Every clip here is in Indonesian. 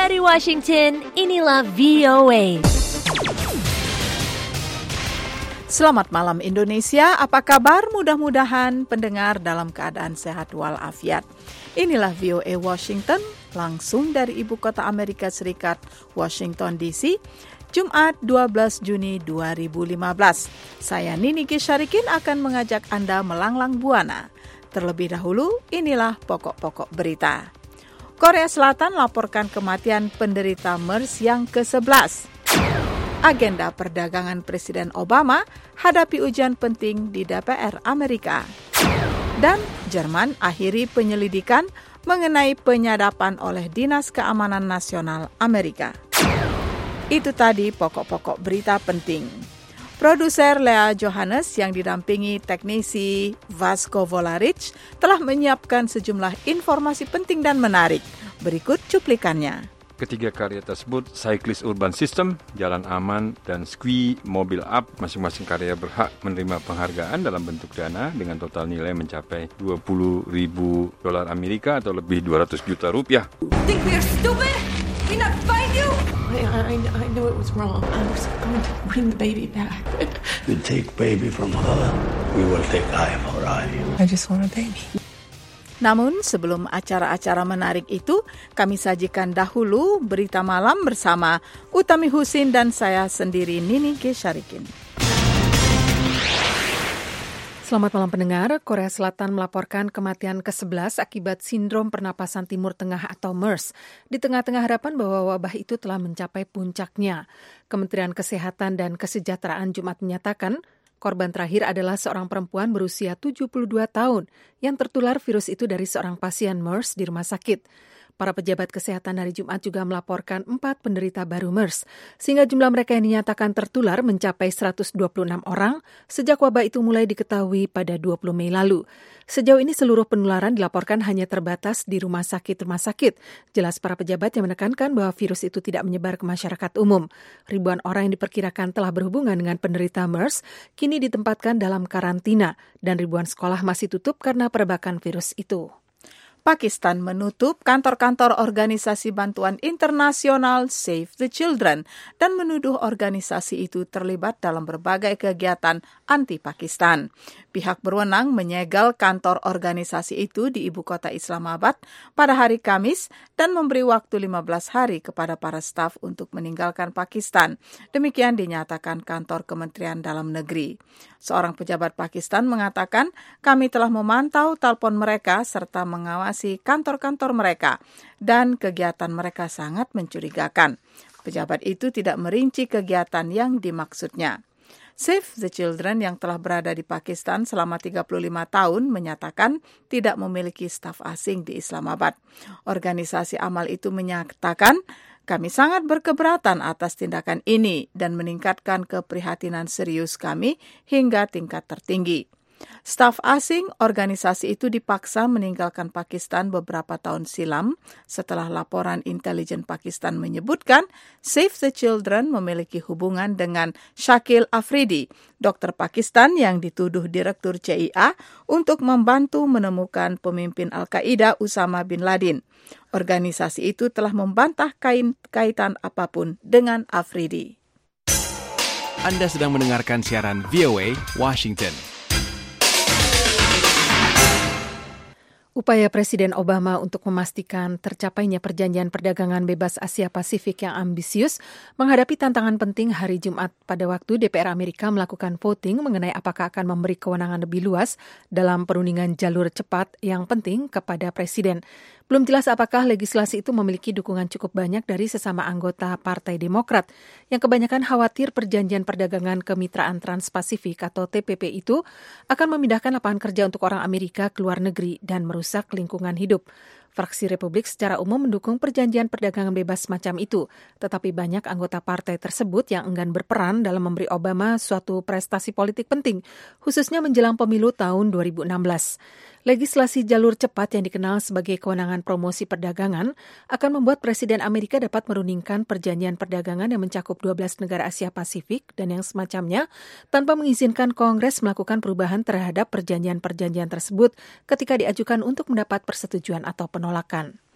Dari Washington, inilah VOA. Selamat malam Indonesia, apa kabar? Mudah-mudahan pendengar dalam keadaan sehat walafiat. Inilah VOA Washington, langsung dari Ibu Kota Amerika Serikat, Washington DC, Jumat 12 Juni 2015. Saya Nini Gisarikin akan mengajak Anda melanglang buana. Terlebih dahulu, inilah pokok-pokok berita. Korea Selatan laporkan kematian penderita MERS yang ke-11. Agenda perdagangan Presiden Obama hadapi ujian penting di DPR Amerika. Dan Jerman akhiri penyelidikan mengenai penyadapan oleh Dinas Keamanan Nasional Amerika. Itu tadi pokok-pokok berita penting. Produser Lea Johannes yang didampingi teknisi Vasco Volaric telah menyiapkan sejumlah informasi penting dan menarik. Berikut cuplikannya. Ketiga karya tersebut, Cyclist Urban System, Jalan Aman, dan Squee Mobile Up, masing-masing karya berhak menerima penghargaan dalam bentuk dana dengan total nilai mencapai $20,000 Amerika atau lebih 200 juta rupiah. Think we are stupid? We not find you? I knew it was wrong. I was going to bring the baby back. You take baby from her, we will take eye for eye. I just want a baby. Namun sebelum acara-acara menarik itu, kami sajikan dahulu berita malam bersama Utami Husin dan saya sendiri Nini Gisarikin. Selamat malam pendengar, Korea Selatan melaporkan kematian ke-11 akibat sindrom pernapasan Timur Tengah atau MERS. Di tengah-tengah harapan bahwa wabah itu telah mencapai puncaknya. Kementerian Kesehatan dan Kesejahteraan Jumat menyatakan, korban terakhir adalah seorang perempuan berusia 72 tahun yang tertular virus itu dari seorang pasien MERS di rumah sakit. Para pejabat kesehatan hari Jumat juga melaporkan 4 penderita baru MERS, sehingga jumlah mereka yang dinyatakan tertular mencapai 126 orang sejak wabah itu mulai diketahui pada 20 Mei lalu. Sejauh ini seluruh penularan dilaporkan hanya terbatas di rumah sakit. Jelas para pejabat yang menekankan bahwa virus itu tidak menyebar ke masyarakat umum. Ribuan orang yang diperkirakan telah berhubungan dengan penderita MERS kini ditempatkan dalam karantina dan ribuan sekolah masih tutup karena perebakan virus itu. Pakistan menutup kantor-kantor organisasi bantuan internasional Save the Children dan menuduh organisasi itu terlibat dalam berbagai kegiatan anti-Pakistan. Pihak berwenang menyegel kantor organisasi itu di ibu kota Islamabad pada hari Kamis dan memberi waktu 15 hari kepada para staf untuk meninggalkan Pakistan. Demikian dinyatakan kantor Kementerian Dalam Negeri. Seorang pejabat Pakistan mengatakan, kami telah memantau telepon mereka serta mengawasi kantor-kantor mereka dan kegiatan mereka sangat mencurigakan. Pejabat itu tidak merinci kegiatan yang dimaksudnya. Save the Children yang telah berada di Pakistan selama 35 tahun menyatakan tidak memiliki staf asing di Islamabad. Organisasi amal itu menyatakan, kami sangat berkeberatan atas tindakan ini dan meningkatkan keprihatinan serius kami hingga tingkat tertinggi. Staf asing organisasi itu dipaksa meninggalkan Pakistan beberapa tahun silam setelah laporan intelijen Pakistan menyebutkan Save the Children memiliki hubungan dengan Shakil Afridi, dokter Pakistan yang dituduh Direktur CIA untuk membantu menemukan pemimpin Al-Qaeda Usama bin Laden. Organisasi itu telah membantah kaitan apapun dengan Afridi. Anda sedang mendengarkan siaran VOA Washington. Upaya Presiden Obama untuk memastikan tercapainya perjanjian perdagangan bebas Asia Pasifik yang ambisius menghadapi tantangan penting hari Jumat pada waktu DPR Amerika melakukan voting mengenai apakah akan memberi kewenangan lebih luas dalam perundingan jalur cepat yang penting kepada Presiden. Belum jelas apakah legislasi itu memiliki dukungan cukup banyak dari sesama anggota Partai Demokrat yang kebanyakan khawatir perjanjian perdagangan kemitraan Trans-Pasifik atau TPP itu akan memindahkan lapangan kerja untuk orang Amerika ke luar negeri dan merusak lingkungan hidup. Fraksi Republik secara umum mendukung perjanjian perdagangan bebas semacam itu, tetapi banyak anggota partai tersebut yang enggan berperan dalam memberi Obama suatu prestasi politik penting, khususnya menjelang pemilu tahun 2016. Legislasi jalur cepat yang dikenal sebagai kewenangan promosi perdagangan akan membuat Presiden Amerika dapat merundingkan perjanjian perdagangan yang mencakup 12 negara Asia Pasifik dan yang semacamnya tanpa mengizinkan Kongres melakukan perubahan terhadap perjanjian-perjanjian tersebut ketika diajukan untuk mendapat persetujuan atau penolakan.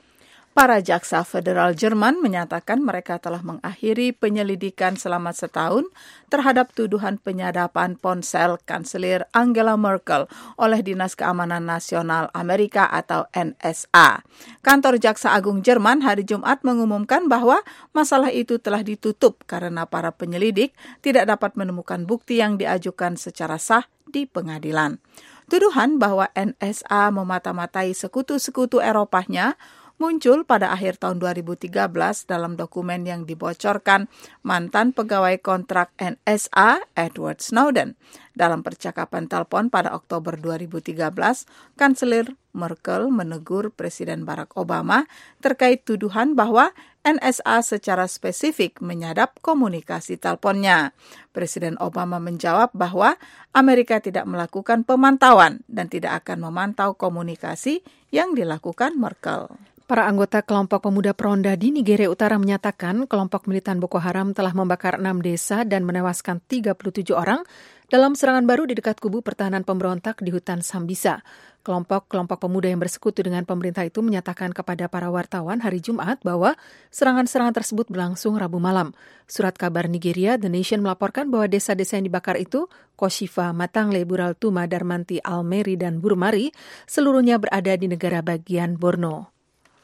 Para jaksa federal Jerman menyatakan mereka telah mengakhiri penyelidikan selama setahun terhadap tuduhan penyadapan ponsel Kanselir Angela Merkel oleh Dinas Keamanan Nasional Amerika atau NSA. Kantor Jaksa Agung Jerman hari Jumat mengumumkan bahwa masalah itu telah ditutup karena para penyelidik tidak dapat menemukan bukti yang diajukan secara sah di pengadilan. Tuduhan bahwa NSA memata-matai sekutu-sekutu Eropanya muncul pada akhir tahun 2013 dalam dokumen yang dibocorkan mantan pegawai kontrak NSA Edward Snowden. Dalam percakapan telepon pada Oktober 2013, Kanselir Merkel menegur Presiden Barack Obama terkait tuduhan bahwa NSA secara spesifik menyadap komunikasi teleponnya. Presiden Obama menjawab bahwa Amerika tidak melakukan pemantauan dan tidak akan memantau komunikasi yang dilakukan Merkel. Para anggota kelompok pemuda Peronda di Nigeria Utara menyatakan kelompok militan Boko Haram telah membakar 6 desa dan menewaskan 37 orang dalam serangan baru di dekat kubu pertahanan pemberontak di hutan Sambisa. Kelompok pemuda yang bersekutu dengan pemerintah itu menyatakan kepada para wartawan hari Jumat bahwa serangan-serangan tersebut berlangsung Rabu malam. Surat kabar Nigeria, The Nation melaporkan bahwa desa-desa yang dibakar itu, Koshifa, Matangle, Buraltuma, Darmanti, Almeri, dan Burmari, seluruhnya berada di negara bagian Borno.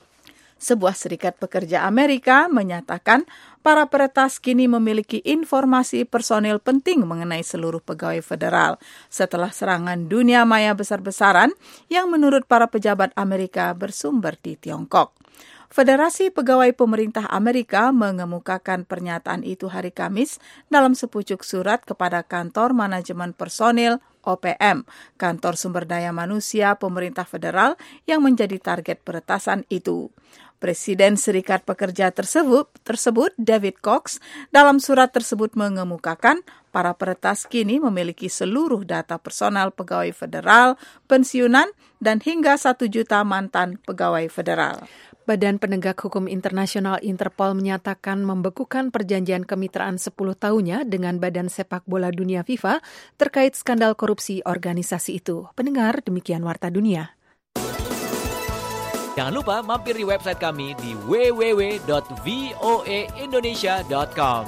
Sebuah serikat pekerja Amerika menyatakan para peretas kini memiliki informasi personil penting mengenai seluruh pegawai federal setelah serangan dunia maya besar-besaran yang menurut para pejabat Amerika bersumber di Tiongkok. Federasi Pegawai Pemerintah Amerika mengemukakan pernyataan itu hari Kamis dalam sepucuk surat kepada Kantor Manajemen Personil OPM, Kantor Sumber Daya Manusia Pemerintah Federal yang menjadi target peretasan itu. Presiden Serikat Pekerja tersebut, David Cox, dalam surat tersebut mengemukakan para peretas kini memiliki seluruh data personal pegawai federal, pensiunan, dan hingga 1 juta mantan pegawai federal. Badan Penegak Hukum Internasional Interpol menyatakan membekukan perjanjian kemitraan 10 tahunnya dengan Badan Sepak Bola Dunia FIFA terkait skandal korupsi organisasi itu. Pendengar, demikian Warta Dunia. Jangan lupa mampir di website kami di www.voaindonesia.com.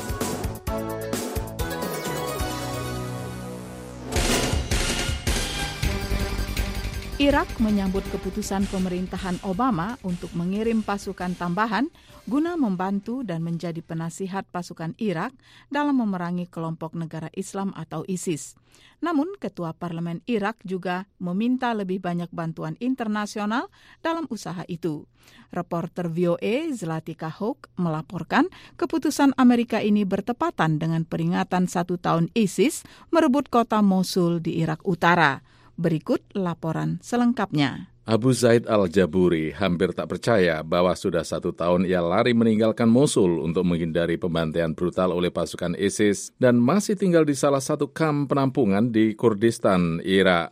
Irak menyambut keputusan pemerintahan Obama untuk mengirim pasukan tambahan guna membantu dan menjadi penasihat pasukan Irak dalam memerangi kelompok negara Islam atau ISIS. Namun, Ketua Parlemen Irak juga meminta lebih banyak bantuan internasional dalam usaha itu. Reporter VOA Zlatika Hoke melaporkan keputusan Amerika ini bertepatan dengan peringatan 1 tahun ISIS merebut kota Mosul di Irak Utara. Berikut laporan selengkapnya. Abu Zaid al-Jaburi hampir tak percaya bahwa sudah 1 tahun ia lari meninggalkan Mosul untuk menghindari pembantaian brutal oleh pasukan ISIS dan masih tinggal di salah satu kamp penampungan di Kurdistan, Irak.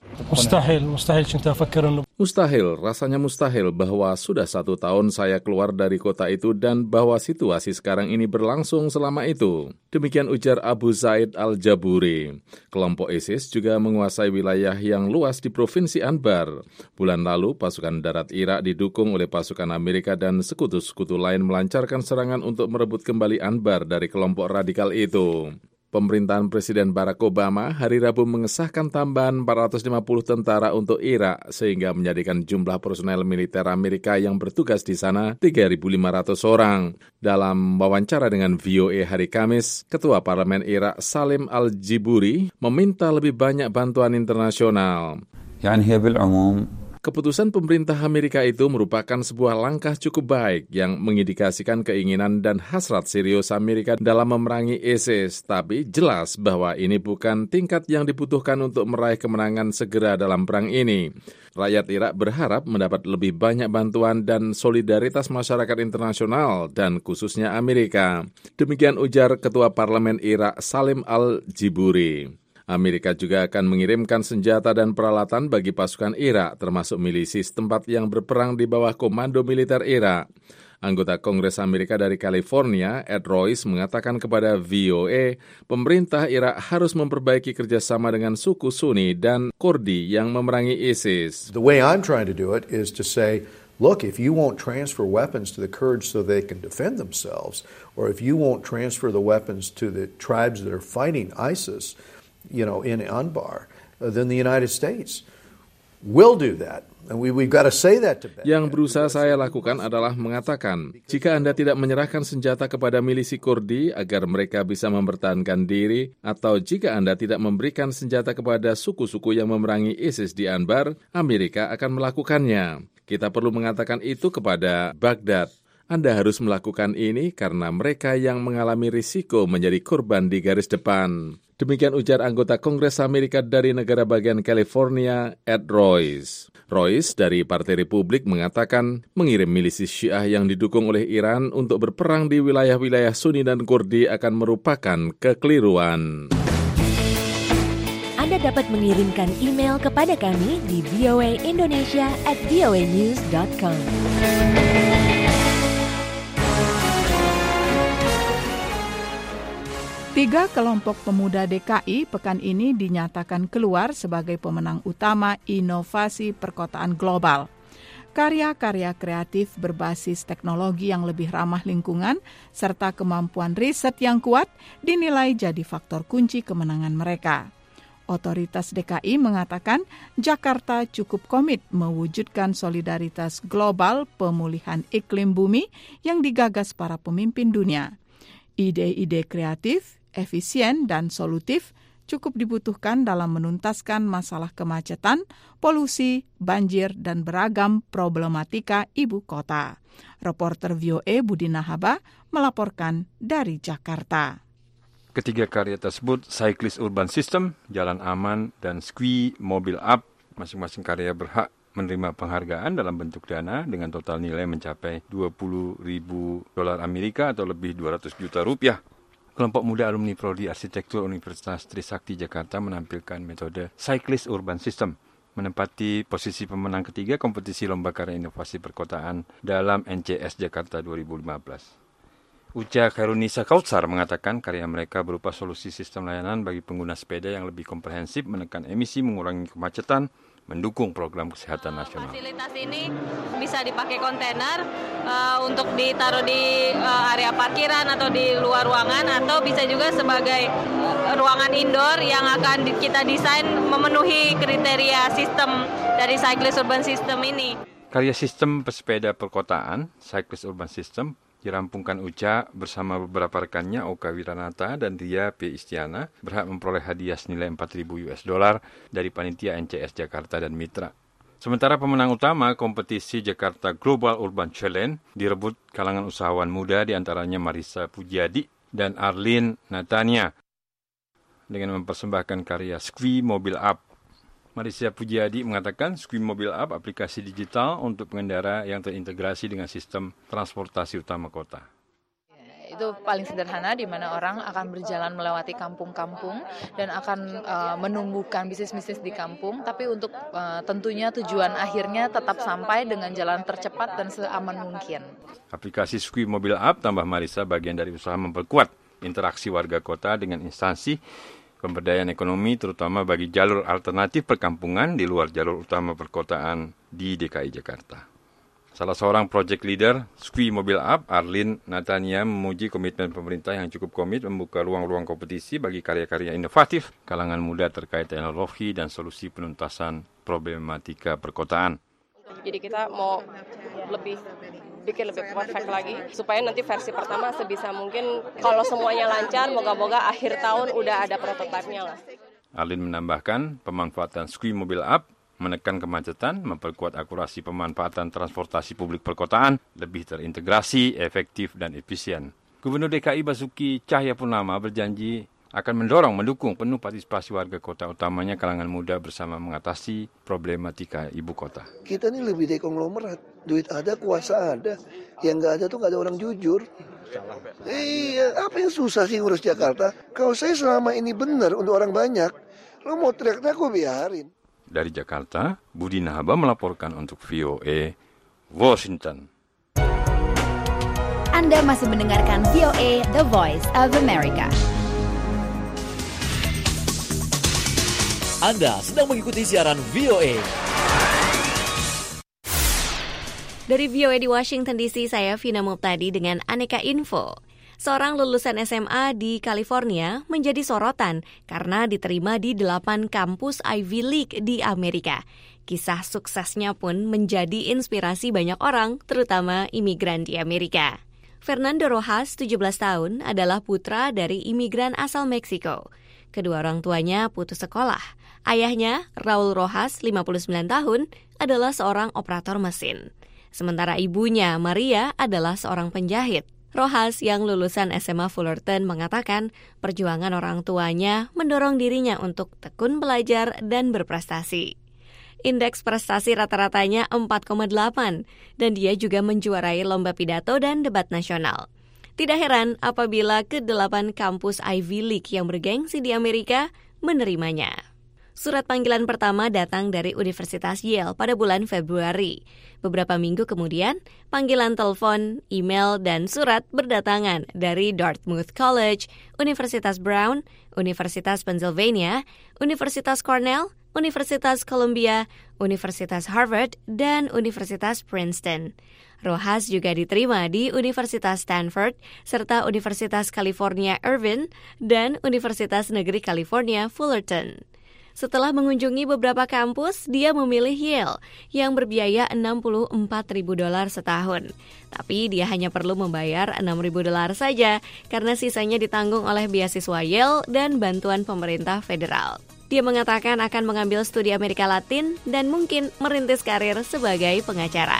Mustahil, rasanya mustahil bahwa sudah 1 tahun saya keluar dari kota itu dan bahwa situasi sekarang ini berlangsung selama itu. Demikian ujar Abu Zaid al-Jaburi. Kelompok ISIS juga menguasai wilayah yang luas di Provinsi Anbar. Bulan lalu, pasukan darat Irak didukung oleh pasukan Amerika dan sekutu-sekutu lain melancarkan serangan untuk merebut kembali Anbar dari kelompok radikal itu. Pemerintahan Presiden Barack Obama hari Rabu mengesahkan tambahan 450 tentara untuk Irak sehingga menjadikan jumlah personel militer Amerika yang bertugas di sana 3.500 orang. Dalam wawancara dengan VOA hari Kamis, Ketua Parlemen Irak Salim al-Jiburi meminta lebih banyak bantuan internasional. Keputusan pemerintah Amerika itu merupakan sebuah langkah cukup baik yang mengindikasikan keinginan dan hasrat serius Amerika dalam memerangi ISIS, tapi jelas bahwa ini bukan tingkat yang dibutuhkan untuk meraih kemenangan segera dalam perang ini. Rakyat Irak berharap mendapat lebih banyak bantuan dan solidaritas masyarakat internasional dan khususnya Amerika. Demikian ujar Ketua Parlemen Irak Salim al-Jiburi. Amerika juga akan mengirimkan senjata dan peralatan bagi pasukan Irak, termasuk milisi setempat yang berperang di bawah komando militer Irak. Anggota Kongres Amerika dari California, Ed Royce, mengatakan kepada VOA, pemerintah Irak harus memperbaiki kerjasama dengan suku Sunni dan Kurdi yang memerangi ISIS. The way I'm trying to do it is to say, look, if you won't transfer weapons to the Kurds so they can defend themselves, or if you won't transfer the weapons to the tribes that are fighting ISIS, in Anbar, then the United States will do that. And we've got to say that to Baghdad. Yang berusaha saya lakukan adalah mengatakan, jika Anda tidak menyerahkan senjata kepada milisi Kurdi agar mereka bisa mempertahankan diri, atau jika Anda tidak memberikan senjata kepada suku-suku yang memerangi ISIS di Anbar, Amerika akan melakukannya. Kita perlu mengatakan itu kepada Baghdad. Anda harus melakukan ini karena mereka yang mengalami risiko menjadi korban di garis depan. Demikian ujar anggota Kongres Amerika dari negara bagian California, Ed Royce. Royce dari Partai Republik mengatakan mengirim milisi Syiah yang didukung oleh Iran untuk berperang di wilayah-wilayah Sunni dan Kurdi akan merupakan kekeliruan. Anda dapat mengirimkan email kepada kami di voaindonesia@voanews.com. Tiga kelompok pemuda DKI pekan ini dinyatakan keluar sebagai pemenang utama inovasi perkotaan global. Karya-karya kreatif berbasis teknologi yang lebih ramah lingkungan serta kemampuan riset yang kuat dinilai jadi faktor kunci kemenangan mereka. Otoritas DKI mengatakan Jakarta cukup komit mewujudkan solidaritas global pemulihan iklim bumi yang digagas para pemimpin dunia. Ide-ide kreatif, efisien, dan solutif cukup dibutuhkan dalam menuntaskan masalah kemacetan, polusi, banjir, dan beragam problematika ibu kota. Reporter VOA Budi Nahaba melaporkan dari Jakarta. Ketiga karya tersebut, Cyclist Urban System, Jalan Aman, dan Squee Mobile App, masing-masing karya berhak menerima penghargaan dalam bentuk dana dengan total nilai mencapai $20.000 Amerika atau lebih 200 juta rupiah. Kelompok muda alumni Prodi Arsitektur Universitas Trisakti Jakarta menampilkan metode Cyclist Urban System, menempati posisi pemenang ketiga kompetisi Lomba Karya Inovasi Perkotaan dalam NCS Jakarta 2015. Uca Khairunisa Kautsar mengatakan karya mereka berupa solusi sistem layanan bagi pengguna sepeda yang lebih komprehensif, menekan emisi, mengurangi kemacetan, mendukung program kesehatan nasional. Fasilitas ini bisa dipakai kontainer untuk ditaruh di area parkiran atau di luar ruangan, atau bisa juga sebagai ruangan indoor yang akan kita desain memenuhi kriteria sistem dari Cyclist Urban System ini. Karya sistem pesepeda perkotaan, Cyclist Urban System, dirampungkan Uca bersama beberapa rekannya Oka Wiranata dan Ria P. Istiana berhak memperoleh hadiah senilai $4.000 dari panitia NCS Jakarta dan Mitra. Sementara pemenang utama kompetisi Jakarta Global Urban Challenge direbut kalangan usahawan muda, diantaranya Marisa Pujiadi dan Arlene Natania dengan mempersembahkan karya Squee Mobile App. Marisa Pujiadi mengatakan Squee Mobile App aplikasi digital untuk pengendara yang terintegrasi dengan sistem transportasi utama kota. Itu paling sederhana, di mana orang akan berjalan melewati kampung-kampung dan akan menumbuhkan bisnis-bisnis di kampung, tapi untuk tentunya tujuan akhirnya tetap sampai dengan jalan tercepat dan seaman mungkin. Aplikasi Squee Mobile App, tambah Marisa, bagian dari usaha memperkuat interaksi warga kota dengan instansi pemberdayaan ekonomi, terutama bagi jalur alternatif perkampungan di luar jalur utama perkotaan di DKI Jakarta. Salah seorang project leader Squee Mobile App, Arlene Natania, memuji komitmen pemerintah yang cukup komit membuka ruang-ruang kompetisi bagi karya-karya inovatif kalangan muda terkait teknologi dan solusi penuntasan problematika perkotaan. Jadi kita mau bikin lebih perfect lagi, supaya nanti versi pertama sebisa mungkin kalau semuanya lancar, moga-moga akhir tahun udah ada prototipenya lah. Arlene menambahkan pemanfaatan Squee Mobile App menekan kemacetan, memperkuat akurasi pemanfaatan transportasi publik perkotaan, lebih terintegrasi, efektif, dan efisien. Gubernur DKI Basuki Cahayapurnama berjanji akan mendukung penuh partisipasi warga kota, utamanya kalangan muda, bersama mengatasi problematika ibu kota. Kita ini lebih dari konglomerat, duit ada, kuasa ada, yang nggak ada tuh nggak ada orang jujur. Iya, apa yang susah sih ngurus Jakarta? Kalau saya selama ini benar untuk orang banyak, lo mau teriak-teriak gue biarin. Dari Jakarta, Budi Nahaba melaporkan untuk VOA Washington. Anda masih mendengarkan VOA The Voice of America. Anda sedang mengikuti siaran VOA. Dari VOA di Washington DC, saya Vina Muptadi dengan Aneka Info. Seorang lulusan SMA di California menjadi sorotan karena diterima di 8 kampus Ivy League di Amerika. Kisah suksesnya pun menjadi inspirasi banyak orang, terutama imigran di Amerika. Fernando Rojas, 17 tahun, adalah putra dari imigran asal Meksiko. Kedua orang tuanya putus sekolah. Ayahnya, Raul Rojas, 59 tahun, adalah seorang operator mesin. Sementara ibunya, Maria, adalah seorang penjahit. Rojas yang lulusan SMA Fullerton mengatakan perjuangan orang tuanya mendorong dirinya untuk tekun belajar dan berprestasi. Indeks prestasi rata-ratanya 4,8 dan dia juga menjuarai lomba pidato dan debat nasional. Tidak heran apabila ke-8 kampus Ivy League yang bergengsi di Amerika menerimanya. Surat panggilan pertama datang dari Universitas Yale pada bulan Februari. Beberapa minggu kemudian, panggilan telepon, email, dan surat berdatangan dari Dartmouth College, Universitas Brown, Universitas Pennsylvania, Universitas Cornell, Universitas Columbia, Universitas Harvard, dan Universitas Princeton. Rojas juga diterima di Universitas Stanford, serta Universitas California Irvine, dan Universitas Negeri California Fullerton. Setelah mengunjungi beberapa kampus, dia memilih Yale yang berbiaya $64.000 setahun. Tapi dia hanya perlu membayar $6.000 saja karena sisanya ditanggung oleh beasiswa Yale dan bantuan pemerintah federal. Dia mengatakan akan mengambil studi Amerika Latin dan mungkin merintis karir sebagai pengacara.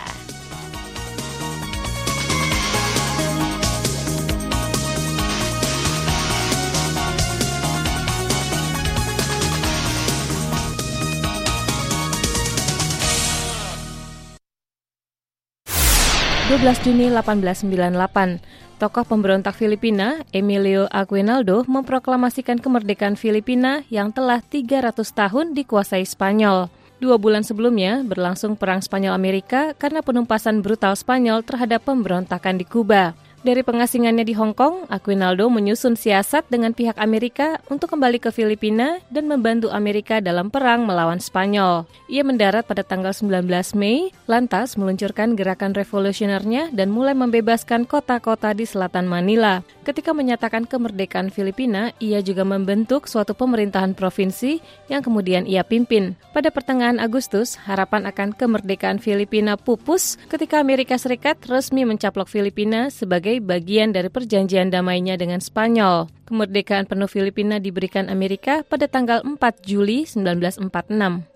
Juni 1898, tokoh pemberontak Filipina, Emilio Aguinaldo, memproklamasikan kemerdekaan Filipina yang telah 300 tahun dikuasai Spanyol. 2 bulan sebelumnya, berlangsung Perang Spanyol-Amerika karena penumpasan brutal Spanyol terhadap pemberontakan di Kuba. Dari pengasingannya di Hong Kong, Aguinaldo menyusun siasat dengan pihak Amerika untuk kembali ke Filipina dan membantu Amerika dalam perang melawan Spanyol. Ia mendarat pada tanggal 19 Mei, lantas meluncurkan gerakan revolusionernya dan mulai membebaskan kota-kota di selatan Manila. Ketika menyatakan kemerdekaan Filipina, ia juga membentuk suatu pemerintahan provinsi yang kemudian ia pimpin. Pada pertengahan Agustus, harapan akan kemerdekaan Filipina pupus ketika Amerika Serikat resmi mencaplok Filipina sebagai bagian dari perjanjian damainya dengan Spanyol. Kemerdekaan penuh Filipina diberikan Amerika pada tanggal 4 Juli 1946.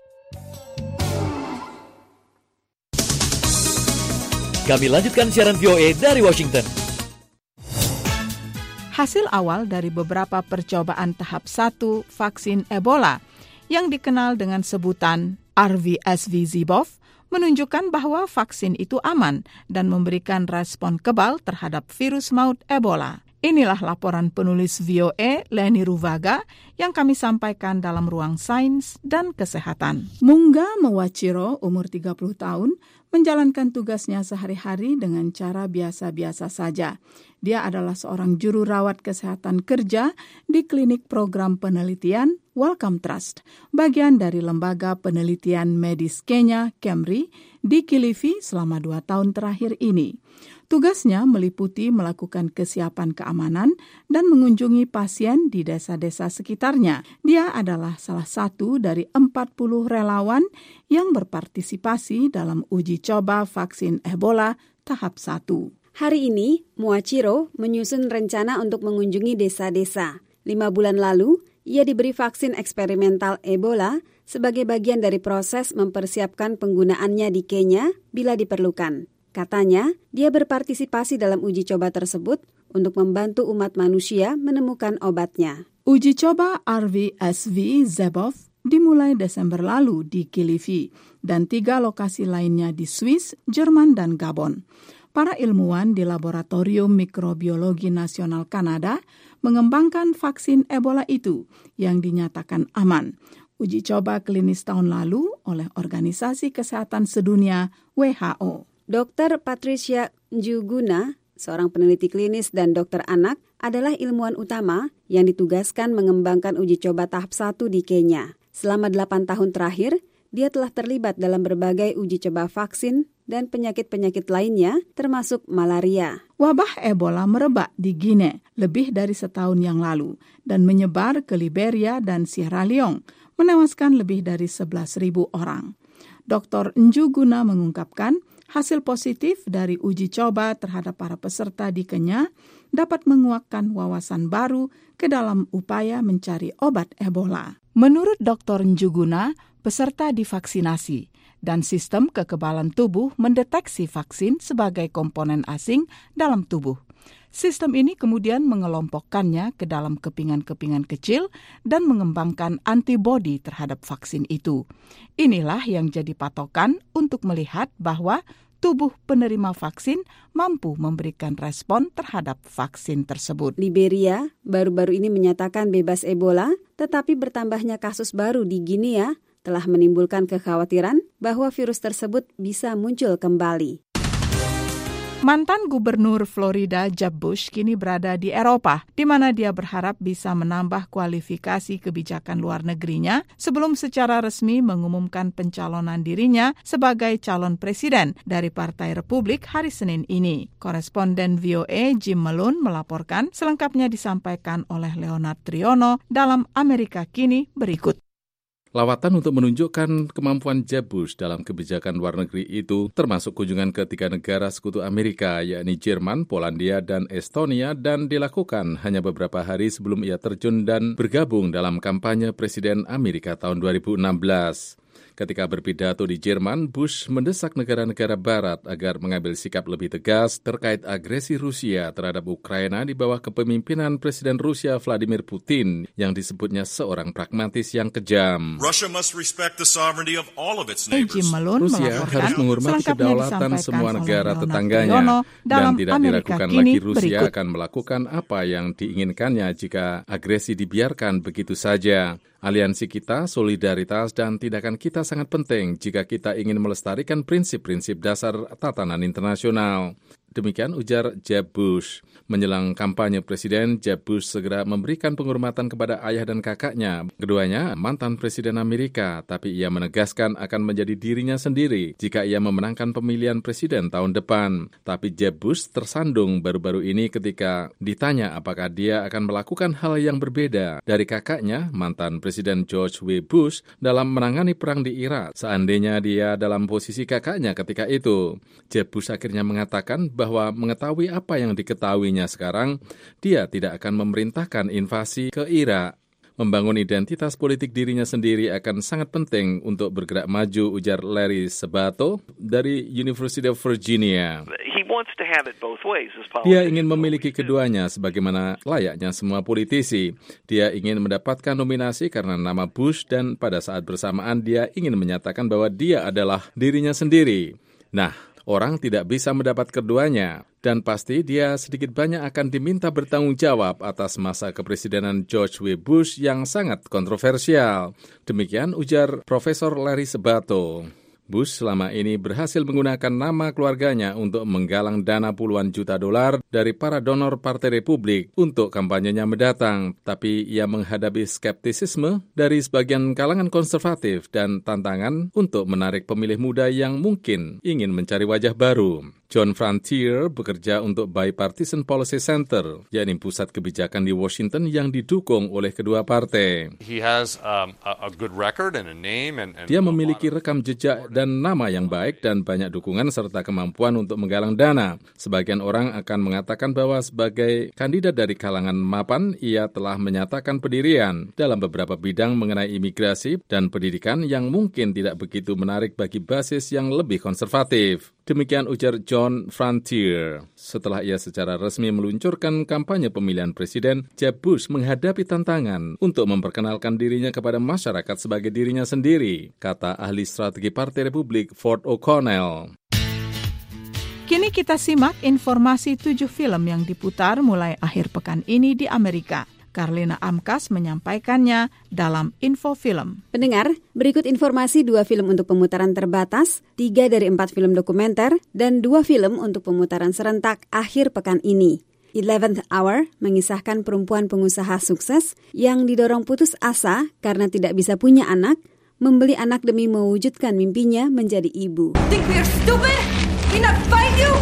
Kami lanjutkan siaran VOA dari Washington. Hasil awal dari beberapa percobaan tahap 1 vaksin Ebola yang dikenal dengan sebutan RSV-Zibov menunjukkan bahwa vaksin itu aman dan memberikan respon kebal terhadap virus maut Ebola. Inilah laporan penulis VOA, Leni Ruvaga, yang kami sampaikan dalam Ruang Sains dan Kesehatan. Mungga Mewachiro, umur 30 tahun, menjalankan tugasnya sehari-hari dengan cara biasa-biasa saja. Dia adalah seorang juru rawat kesehatan kerja di klinik program penelitian Wellcome Trust, bagian dari lembaga penelitian medis Kenya, KEMRI, di Kilifi selama 2 tahun terakhir ini. Tugasnya meliputi melakukan kesiapan keamanan dan mengunjungi pasien di desa-desa sekitarnya. Dia adalah salah satu dari 40 relawan yang berpartisipasi dalam uji coba vaksin Ebola tahap 1. Hari ini, Muachiro menyusun rencana untuk mengunjungi desa-desa. 5 bulan lalu, ia diberi vaksin eksperimental Ebola sebagai bagian dari proses mempersiapkan penggunaannya di Kenya bila diperlukan. Katanya, dia berpartisipasi dalam uji coba tersebut untuk membantu umat manusia menemukan obatnya. Uji coba RSV-Zibov dimulai Desember lalu di Kilifi dan 3 lokasi lainnya di Swiss, Jerman, dan Gabon. Para ilmuwan di Laboratorium Mikrobiologi Nasional Kanada mengembangkan vaksin Ebola itu yang dinyatakan aman. Uji coba klinis tahun lalu oleh Organisasi Kesehatan Sedunia WHO. Dr. Patricia Njuguna, seorang peneliti klinis dan dokter anak, adalah ilmuwan utama yang ditugaskan mengembangkan uji coba tahap 1 di Kenya. Selama 8 tahun terakhir, dia telah terlibat dalam berbagai uji coba vaksin dan penyakit-penyakit lainnya termasuk malaria. Wabah Ebola merebak di Guinea lebih dari setahun yang lalu dan menyebar ke Liberia dan Sierra Leone, menewaskan lebih dari 11.000 orang. Dr. Njuguna mengungkapkan hasil positif dari uji coba terhadap para peserta di Kenya dapat menguatkan wawasan baru ke dalam upaya mencari obat Ebola. Menurut Dr. Njuguna, peserta divaksinasi dan sistem kekebalan tubuh mendeteksi vaksin sebagai komponen asing dalam tubuh. Sistem ini kemudian mengelompokkannya ke dalam kepingan-kepingan kecil dan mengembangkan antibodi terhadap vaksin itu. Inilah yang jadi patokan untuk melihat bahwa tubuh penerima vaksin mampu memberikan respon terhadap vaksin tersebut. Liberia baru-baru ini menyatakan bebas Ebola, tetapi bertambahnya kasus baru di Guinea telah menimbulkan kekhawatiran bahwa virus tersebut bisa muncul kembali. Mantan Gubernur Florida Jeb Bush kini berada di Eropa, di mana dia berharap bisa menambah kualifikasi kebijakan luar negerinya sebelum secara resmi mengumumkan pencalonan dirinya sebagai calon presiden dari Partai Republik hari Senin ini. Koresponden VOA Jim Malone melaporkan, selengkapnya disampaikan oleh Leonard Triono dalam Amerika Kini berikut. Lawatan untuk menunjukkan kemampuan Jeb Bush dalam kebijakan luar negeri itu termasuk kunjungan ke 3 negara sekutu Amerika, yakni Jerman, Polandia, dan Estonia, dan dilakukan hanya beberapa hari sebelum ia terjun dan bergabung dalam kampanye Presiden Amerika tahun 2016. Ketika berpidato di Jerman, Bush mendesak negara-negara barat agar mengambil sikap lebih tegas terkait agresi Rusia terhadap Ukraina di bawah kepemimpinan Presiden Rusia Vladimir Putin yang disebutnya seorang pragmatis yang kejam. Rusia harus menghormati kedaulatan semua negara tetangganya dan tidak diragukan lagi Rusia akan melakukan apa yang diinginkannya jika agresi dibiarkan begitu saja. Aliansi kita, solidaritas, dan tindakan kita sangat penting jika kita ingin melestarikan prinsip-prinsip dasar tatanan internasional. Demikian ujar Jeb Bush. Menjelang kampanye presiden, Jeb Bush segera memberikan penghormatan kepada ayah dan kakaknya. Keduanya mantan presiden Amerika, tapi ia menegaskan akan menjadi dirinya sendiri jika ia memenangkan pemilihan presiden tahun depan. Tapi Jeb Bush tersandung baru-baru ini ketika ditanya apakah dia akan melakukan hal yang berbeda dari kakaknya, mantan presiden George W. Bush, dalam menangani perang di Irak. Seandainya dia dalam posisi kakaknya ketika itu. Jeb Bush akhirnya mengatakan bahwa mengetahui apa yang diketahuinya sekarang, dia tidak akan memerintahkan invasi ke Irak. Membangun identitas politik dirinya sendiri akan sangat penting untuk bergerak maju, ujar Larry Sabato dari University of Virginia. Dia ingin memiliki keduanya sebagaimana layaknya semua politisi. Dia ingin mendapatkan nominasi karena nama Bush dan pada saat bersamaan dia ingin menyatakan bahwa dia adalah dirinya sendiri. Nah, orang tidak bisa mendapat keduanya, dan pasti dia sedikit banyak akan diminta bertanggung jawab atas masa kepresidenan George W. Bush yang sangat kontroversial. Demikian ujar Profesor Larry Sabato. Bush selama ini berhasil menggunakan nama keluarganya untuk menggalang dana puluhan juta dolar dari para donor Partai Republik untuk kampanyenya mendatang. Tapi ia menghadapi skeptisisme dari sebagian kalangan konservatif dan tantangan untuk menarik pemilih muda yang mungkin ingin mencari wajah baru. John Frontier bekerja untuk Bipartisan Policy Center, yakni pusat kebijakan di Washington yang didukung oleh kedua partai. Dia memiliki rekam jejak dan nama yang baik dan banyak dukungan serta kemampuan untuk menggalang dana. Sebagian orang akan mengatakan bahwa sebagai kandidat dari kalangan mapan, ia telah menyatakan pendirian dalam beberapa bidang mengenai imigrasi dan pendidikan yang mungkin tidak begitu menarik bagi basis yang lebih konservatif. Demikian ujar John Frontier. Setelah ia secara resmi meluncurkan kampanye pemilihan presiden, Jeb Bush menghadapi tantangan untuk memperkenalkan dirinya kepada masyarakat sebagai dirinya sendiri, kata ahli strategi Partai Republik Ford O'Connell. Kini kita simak informasi 7 film yang diputar mulai akhir pekan ini di Amerika. Karlina Amkas menyampaikannya dalam Info Film. Pendengar, berikut informasi 2 film untuk pemutaran terbatas, 3 dari 4 film dokumenter, dan 2 film untuk pemutaran serentak akhir pekan ini. 11th Hour mengisahkan perempuan pengusaha sukses yang didorong putus asa karena tidak bisa punya anak, membeli anak demi mewujudkan mimpinya menjadi ibu. Think we are stupid? We not find you?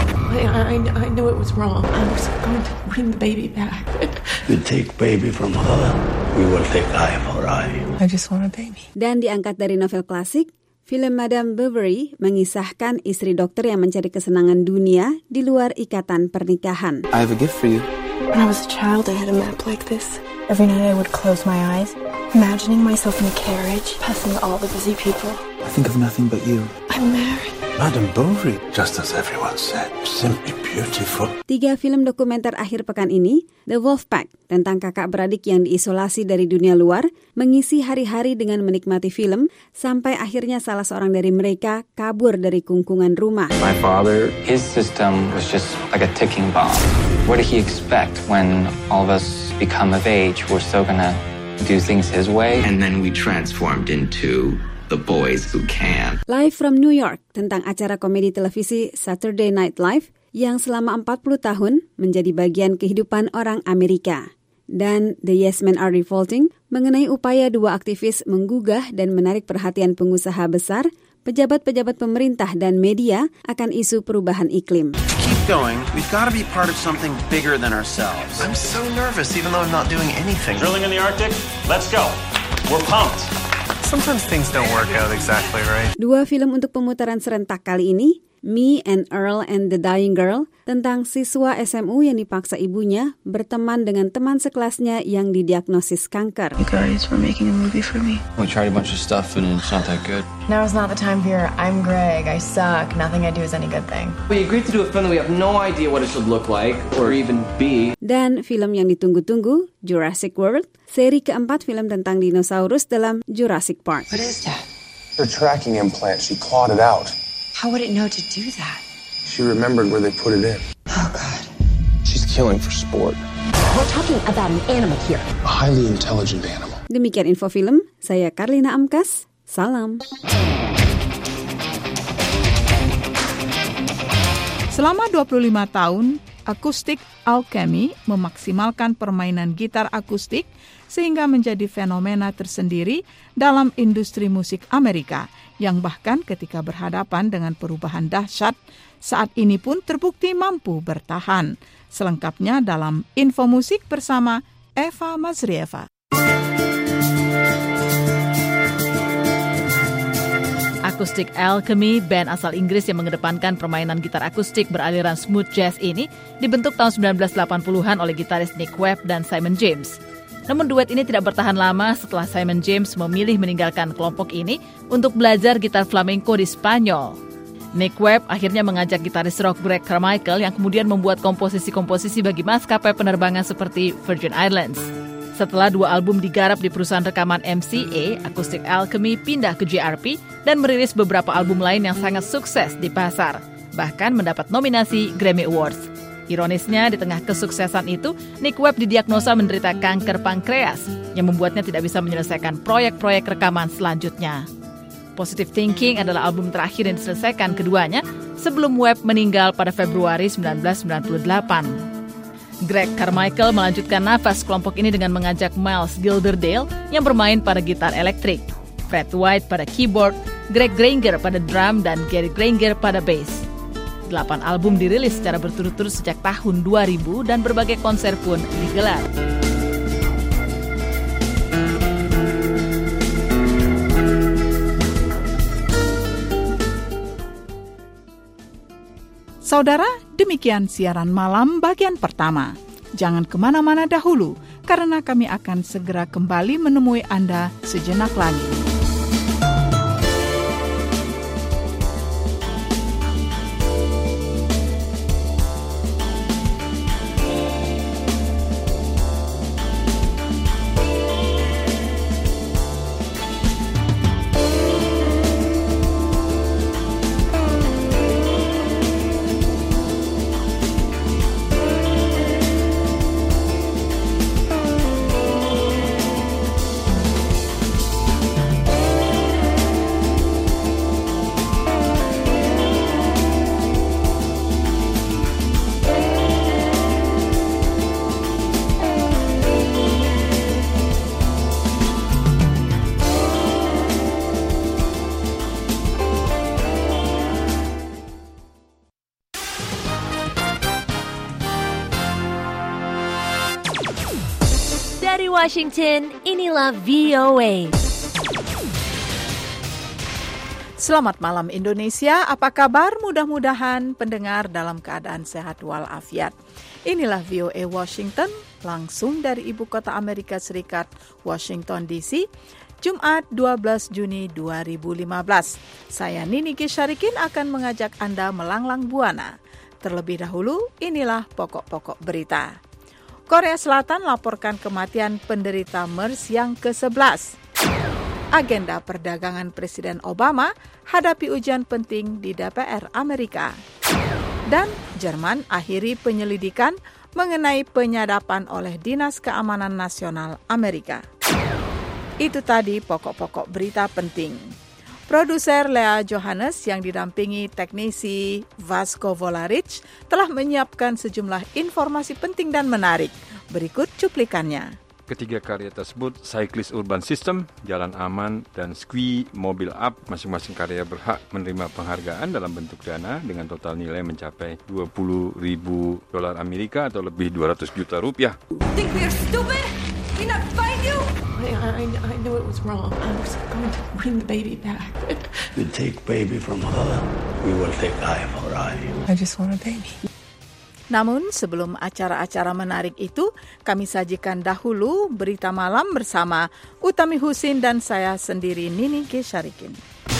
I knew it was wrong. I was going to bring the baby back. You take baby from her, we will take eye for eye. I just want a baby. Dan diangkat dari novel klasik, film Madame Bovary mengisahkan istri dokter yang mencari kesenangan dunia di luar ikatan pernikahan. I have a gift for you. When I was a child, I had a map like this. Every night I would close my eyes, imagining myself in a carriage, passing all the busy people. I think of nothing but you. I'm married. Madame Bovary, just as everyone said, simply beautiful. 3 film dokumenter akhir pekan ini, The Wolfpack, tentang kakak beradik yang diisolasi dari dunia luar, mengisi hari-hari dengan menikmati film, sampai akhirnya salah seorang dari mereka kabur dari kungkungan rumah. My father, his system was just like a ticking bomb. What did he expect when all of us become of age? We're still gonna do things his way? And then we transformed into the boys who can. Live from New York, tentang acara komedi televisi Saturday Night Live yang selama 40 tahun menjadi bagian kehidupan orang Amerika. Dan The Yes Men Are Revolting mengenai upaya 2 aktivis menggugah dan menarik perhatian pengusaha besar, pejabat-pejabat pemerintah dan media akan isu perubahan iklim. Keep going. We've got to be part of something bigger than ourselves. I'm so nervous even though I'm not doing anything. Drilling in the Arctic? Let's go. We're pumped. Sometimes things don't work out exactly right. 2 film untuk pemutaran serentak kali ini, Me and Earl and the Dying Girl, tentang siswa SMU yang dipaksa ibunya berteman dengan teman sekelasnya yang didiagnosis kanker. You guys were making a movie for me. We tried a bunch of stuff and it's not that good. Now is not the time for your I'm Greg, I suck, nothing I do is any good thing. We agreed to do a film that we have no idea what it should look like or even be. Dan film yang ditunggu-tunggu, Jurassic World, seri keempat film tentang dinosaurus dalam Jurassic Park. What is that? Her tracking implant, she clawed it out. How would it know to do that? She remembered where they put it in. Oh, God. She's killing for sport. We're talking about an animal here. A highly intelligent animal. Demikian info film, saya Karlina Amkas, salam. Selama 25 tahun, Acoustic Alchemy memaksimalkan permainan gitar akustik sehingga menjadi fenomena tersendiri dalam industri musik Amerika yang bahkan ketika berhadapan dengan perubahan dahsyat, saat ini pun terbukti mampu bertahan. Selengkapnya dalam Info Musik bersama Eva Mazrieva. Acoustic Alchemy, band asal Inggris yang mengedepankan permainan gitar akustik beraliran smooth jazz ini, dibentuk tahun 1980-an oleh gitaris Nick Webb dan Simon James. Namun duet ini tidak bertahan lama setelah Simon James memilih meninggalkan kelompok ini untuk belajar gitar flamenco di Spanyol. Nick Webb akhirnya mengajak gitaris rock Greg Carmichael yang kemudian membuat komposisi-komposisi bagi maskapai penerbangan seperti Virgin Islands. Setelah 2 album digarap di perusahaan rekaman MCA, Acoustic Alchemy pindah ke JRP dan merilis beberapa album lain yang sangat sukses di pasar, bahkan mendapat nominasi Grammy Awards. Ironisnya, di tengah kesuksesan itu, Nick Webb didiagnosa menderita kanker pankreas yang membuatnya tidak bisa menyelesaikan proyek-proyek rekaman selanjutnya. Positive Thinking adalah album terakhir yang diselesaikan keduanya sebelum Webb meninggal pada Februari 1998. Greg Carmichael melanjutkan nafas kelompok ini dengan mengajak Miles Gilderdale yang bermain pada gitar elektrik, Fred White pada keyboard, Greg Granger pada drum, dan Gary Granger pada bass. 8 album dirilis secara berturut-turut sejak tahun 2000 dan berbagai konser pun digelar. Saudara, demikian siaran malam bagian pertama. Jangan kemana-mana dahulu, karena kami akan segera kembali menemui Anda sejenak lagi. Dari Washington, inilah VOA. Selamat malam Indonesia, apa kabar? Mudah-mudahan pendengar dalam keadaan sehat walafiat. Inilah VOA Washington, langsung dari Ibu Kota Amerika Serikat, Washington DC, Jumat 12 Juni 2015. Saya Nini Syarikin akan mengajak Anda melanglang buana. Terlebih dahulu, inilah pokok-pokok berita. Korea Selatan laporkan kematian penderita MERS yang ke-11. Agenda perdagangan Presiden Obama hadapi ujian penting di DPR Amerika. Dan Jerman akhiri penyelidikan mengenai penyadapan oleh Dinas Keamanan Nasional Amerika. Itu tadi pokok-pokok berita penting. Produser Lea Johannes yang didampingi teknisi Vasco Volaric telah menyiapkan sejumlah informasi penting dan menarik. Berikut cuplikannya. Ketiga karya tersebut, Cyclist Urban System, Jalan Aman, dan Squee Mobile Up, masing-masing karya berhak menerima penghargaan dalam bentuk dana dengan total nilai mencapai $20,000 Amerika atau lebih 200 juta rupiah. Think we're stupid? Did not find you? I knew it was wrong. I was going to bring the baby back. You take baby from mother, we will take eye for eye. I just want a baby. Namun sebelum acara-acara menarik itu, kami sajikan dahulu berita malam bersama Utami Husin dan saya sendiri Nini Syarikin.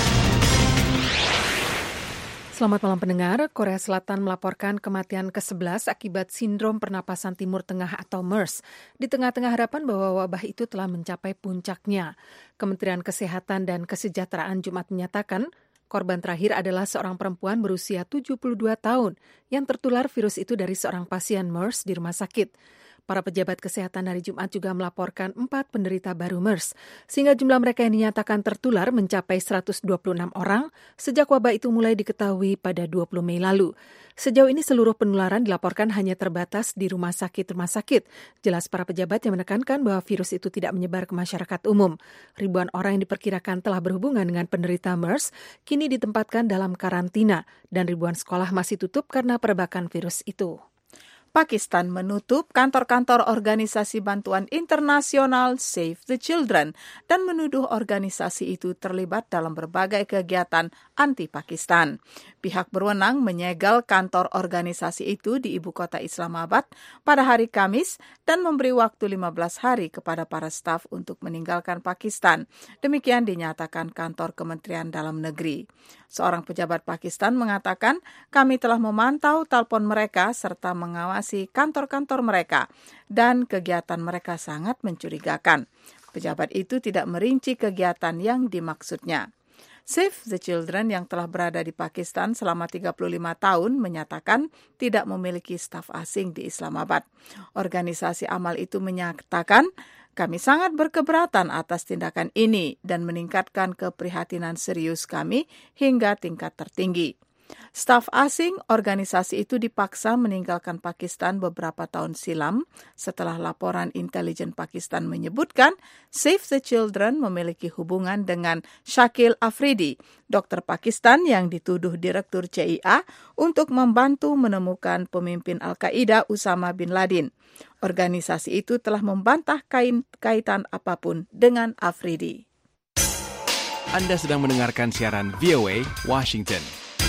Selamat malam pendengar, Korea Selatan melaporkan kematian ke-11 akibat sindrom pernapasan Timur Tengah atau MERS. Di tengah-tengah harapan bahwa wabah itu telah mencapai puncaknya. Kementerian Kesehatan dan Kesejahteraan Jumat menyatakan, korban terakhir adalah seorang perempuan berusia 72 tahun yang tertular virus itu dari seorang pasien MERS di rumah sakit. Para pejabat kesehatan hari Jumat juga melaporkan 4 penderita baru MERS, sehingga jumlah mereka yang dinyatakan tertular mencapai 126 orang sejak wabah itu mulai diketahui pada 20 Mei lalu. Sejauh ini seluruh penularan dilaporkan hanya terbatas di rumah sakit. Jelas para pejabat yang menekankan bahwa virus itu tidak menyebar ke masyarakat umum. Ribuan orang yang diperkirakan telah berhubungan dengan penderita MERS kini ditempatkan dalam karantina dan ribuan sekolah masih tutup karena perebakan virus itu. Pakistan menutup kantor-kantor organisasi bantuan internasional Save the Children dan menuduh organisasi itu terlibat dalam berbagai kegiatan anti-Pakistan. Pihak berwenang menyegel kantor organisasi itu di ibu kota Islamabad pada hari Kamis dan memberi waktu 15 hari kepada para staf untuk meninggalkan Pakistan. Demikian dinyatakan kantor Kementerian Dalam Negeri. Seorang pejabat Pakistan mengatakan, kami telah memantau telepon mereka serta mengawasi kantor-kantor mereka dan kegiatan mereka sangat mencurigakan. Pejabat itu tidak merinci kegiatan yang dimaksudnya. Save the Children yang telah berada di Pakistan selama 35 tahun menyatakan tidak memiliki staf asing di Islamabad. Organisasi amal itu menyatakan, kami sangat berkeberatan atas tindakan ini dan meningkatkan keprihatinan serius kami hingga tingkat tertinggi. Staf asing organisasi itu dipaksa meninggalkan Pakistan beberapa tahun silam setelah laporan intelijen Pakistan menyebutkan Save the Children memiliki hubungan dengan Shakil Afridi, dokter Pakistan yang dituduh Direktur CIA untuk membantu menemukan pemimpin Al-Qaeda Usama bin Laden. Organisasi itu telah membantah kaitan apapun dengan Afridi. Anda sedang mendengarkan siaran VOA Washington.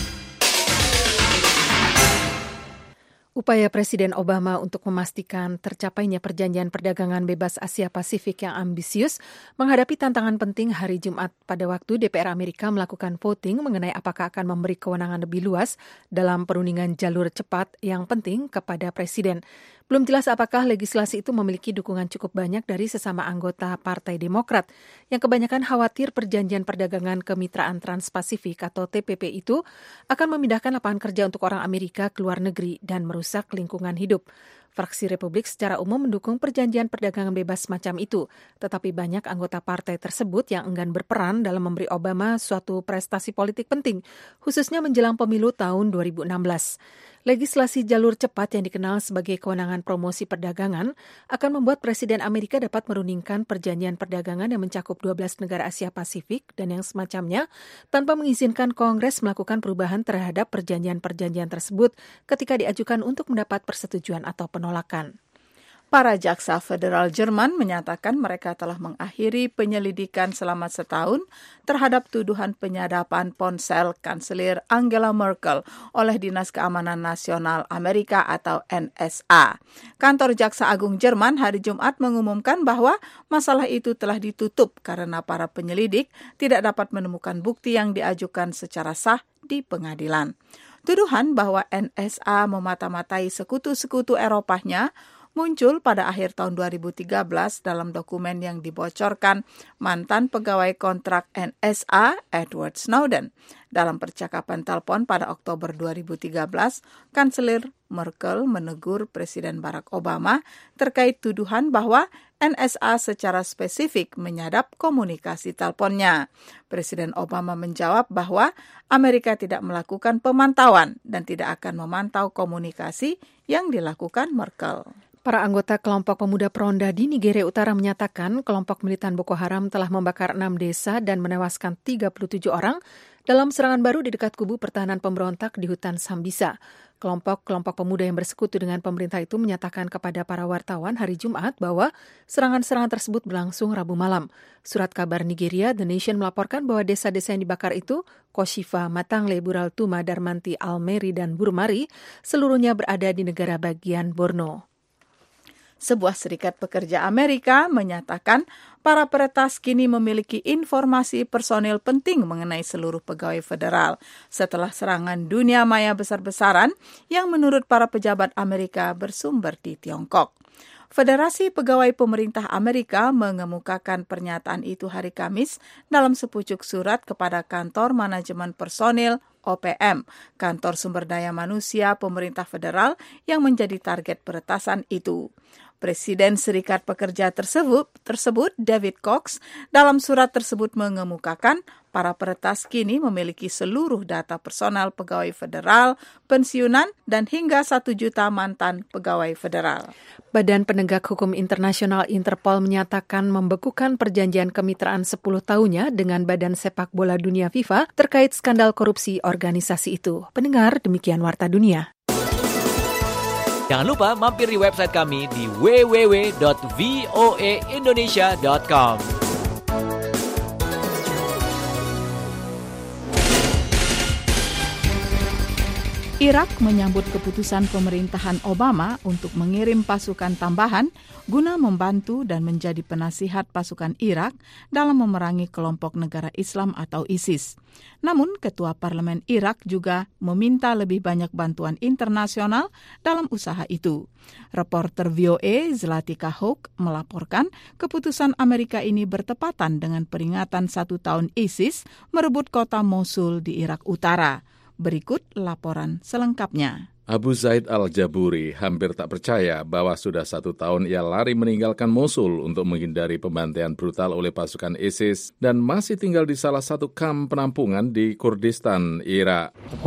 Upaya Presiden Obama untuk memastikan tercapainya perjanjian perdagangan bebas Asia Pasifik yang ambisius menghadapi tantangan penting hari Jumat pada waktu DPR Amerika melakukan voting mengenai apakah akan memberi kewenangan lebih luas dalam perundingan jalur cepat yang penting kepada Presiden. Belum jelas apakah legislasi itu memiliki dukungan cukup banyak dari sesama anggota Partai Demokrat yang kebanyakan khawatir perjanjian perdagangan kemitraan Trans-Pasifik atau TPP itu akan memindahkan lapangan kerja untuk orang Amerika ke luar negeri dan merusak lingkungan hidup. Fraksi Republik secara umum mendukung perjanjian perdagangan bebas semacam itu, tetapi banyak anggota partai tersebut yang enggan berperan dalam memberi Obama suatu prestasi politik penting, khususnya menjelang pemilu tahun 2016. Legislasi jalur cepat yang dikenal sebagai kewenangan promosi perdagangan akan membuat Presiden Amerika dapat merundingkan perjanjian perdagangan yang mencakup 12 negara Asia Pasifik dan yang semacamnya tanpa mengizinkan Kongres melakukan perubahan terhadap perjanjian-perjanjian tersebut ketika diajukan untuk mendapat persetujuan atau penolakan. Para jaksa federal Jerman menyatakan mereka telah mengakhiri penyelidikan selama setahun terhadap tuduhan penyadapan ponsel Kanselir Angela Merkel oleh Dinas Keamanan Nasional Amerika atau NSA. Kantor Jaksa Agung Jerman hari Jumat mengumumkan bahwa masalah itu telah ditutup karena para penyelidik tidak dapat menemukan bukti yang diajukan secara sah di pengadilan. Tuduhan bahwa NSA memata-matai sekutu-sekutu Eropanya muncul pada akhir tahun 2013 dalam dokumen yang dibocorkan mantan pegawai kontrak NSA Edward Snowden. Dalam percakapan telepon pada Oktober 2013, Kanselir Merkel menegur Presiden Barack Obama terkait tuduhan bahwa NSA secara spesifik menyadap komunikasi teleponnya. Presiden Obama menjawab bahwa Amerika tidak melakukan pemantauan dan tidak akan memantau komunikasi yang dilakukan Merkel. Para anggota kelompok pemuda Peronda di Nigeria Utara menyatakan kelompok militan Boko Haram telah membakar 6 desa dan menewaskan 37 orang dalam serangan baru di dekat kubu pertahanan pemberontak di hutan Sambisa. Kelompok pemuda yang bersekutu dengan pemerintah itu menyatakan kepada para wartawan hari Jumat bahwa serangan-serangan tersebut berlangsung Rabu malam. Surat kabar Nigeria, The Nation melaporkan bahwa desa-desa yang dibakar itu, Koshifa, Matangle, Buraltuma, Darmanti, Almeri, dan Burmari, seluruhnya berada di negara bagian Borno. Sebuah serikat pekerja Amerika menyatakan para peretas kini memiliki informasi personil penting mengenai seluruh pegawai federal setelah serangan dunia maya besar-besaran yang menurut para pejabat Amerika bersumber di Tiongkok. Federasi Pegawai Pemerintah Amerika mengemukakan pernyataan itu hari Kamis dalam sepucuk surat kepada Kantor Manajemen Personil OPM, Kantor Sumber Daya Manusia Pemerintah Federal yang menjadi target peretasan itu. Presiden Serikat Pekerja tersebut, David Cox, dalam surat tersebut mengemukakan para peretas kini memiliki seluruh data personal pegawai federal, pensiunan, dan hingga 1 juta mantan pegawai federal. Badan Penegak Hukum Internasional Interpol menyatakan membekukan perjanjian kemitraan 10 tahunnya dengan Badan Sepak Bola Dunia FIFA terkait skandal korupsi organisasi itu. Pendengar, demikian Warta Dunia. Jangan lupa mampir di website kami di www.voaindonesia.com. Irak menyambut keputusan pemerintahan Obama untuk mengirim pasukan tambahan guna membantu dan menjadi penasihat pasukan Irak dalam memerangi kelompok negara Islam atau ISIS. Namun, Ketua Parlemen Irak juga meminta lebih banyak bantuan internasional dalam usaha itu. Reporter VOA Zlatika Hoke melaporkan keputusan Amerika ini bertepatan dengan peringatan 1 tahun ISIS merebut kota Mosul di Irak Utara. Berikut laporan selengkapnya. Abu Zaid al-Jaburi hampir tak percaya bahwa sudah 1 tahun ia lari meninggalkan Mosul untuk menghindari pembantaian brutal oleh pasukan ISIS dan masih tinggal di salah satu kamp penampungan di Kurdistan, Irak.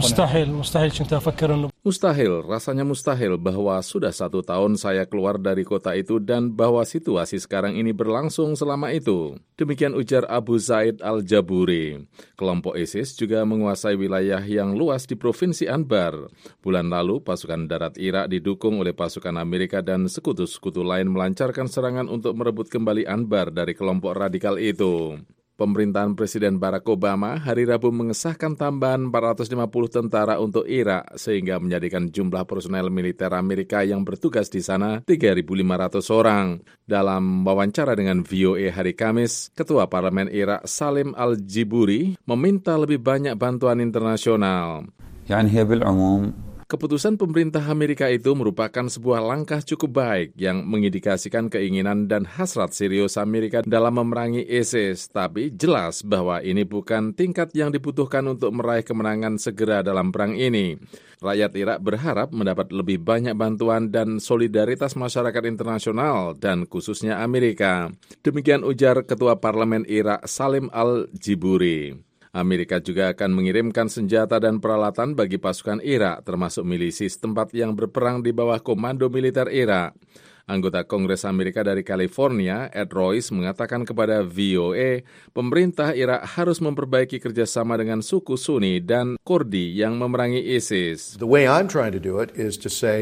Mustahil, rasanya mustahil bahwa sudah 1 tahun saya keluar dari kota itu dan bahwa situasi sekarang ini berlangsung selama itu. Demikian ujar Abu Zaid al-Jaburi. Kelompok ISIS juga menguasai wilayah yang luas di Provinsi Anbar. Bulan lalu, pasukan darat Irak didukung oleh pasukan Amerika dan sekutu-sekutu lain melancarkan serangan untuk merebut kembali Anbar dari kelompok radikal itu. Pemerintahan Presiden Barack Obama hari Rabu mengesahkan tambahan 450 tentara untuk Irak sehingga menjadikan jumlah personel militer Amerika yang bertugas di sana 3.500 orang. Dalam wawancara dengan VOA hari Kamis, Ketua Parlemen Irak Salim al-Jiburi meminta lebih banyak bantuan internasional. Keputusan pemerintah Amerika itu merupakan sebuah langkah cukup baik yang mengindikasikan keinginan dan hasrat serius Amerika dalam memerangi ISIS, tapi jelas bahwa ini bukan tingkat yang dibutuhkan untuk meraih kemenangan segera dalam perang ini. Rakyat Irak berharap mendapat lebih banyak bantuan dan solidaritas masyarakat internasional dan khususnya Amerika. Demikian ujar Ketua Parlemen Irak Salim al-Jiburi. Amerika juga akan mengirimkan senjata dan peralatan bagi pasukan Irak, termasuk milisi setempat yang berperang di bawah komando militer Irak. Anggota Kongres Amerika dari California, Ed Royce, mengatakan kepada VOA, pemerintah Irak harus memperbaiki kerjasama dengan suku Sunni dan Kurdi yang memerangi ISIS. The way I'm trying to do it is to say,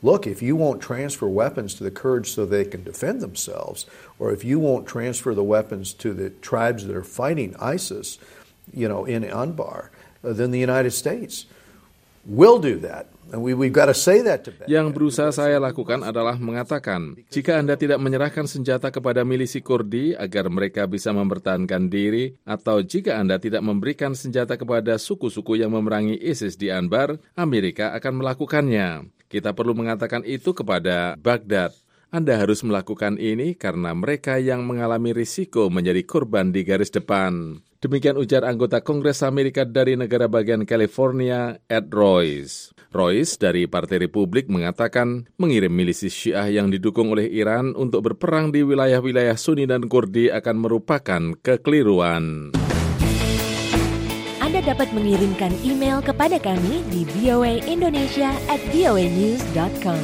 look, if you won't transfer weapons to the Kurds so they can defend themselves, or if you won't transfer the weapons to the tribes that are fighting ISIS, in Anbar, then the United States will do that. And we've got to say that to Baghdad. Yang berusaha saya lakukan adalah mengatakan, jika Anda tidak menyerahkan senjata kepada milisi Kurdi agar mereka bisa mempertahankan diri, atau jika Anda tidak memberikan senjata kepada suku-suku yang memerangi ISIS di Anbar, Amerika akan melakukannya. Kita perlu mengatakan itu kepada Baghdad. Anda harus melakukan ini karena mereka yang mengalami risiko menjadi korban di garis depan. Demikian ujar anggota Kongres Amerika dari negara bagian California, Ed Royce. Royce dari Partai Republik mengatakan mengirim milisi Syiah yang didukung oleh Iran untuk berperang di wilayah-wilayah Sunni dan Kurdi akan merupakan kekeliruan. Anda dapat mengirimkan email kepada kami di voaindonesia@voanews.com.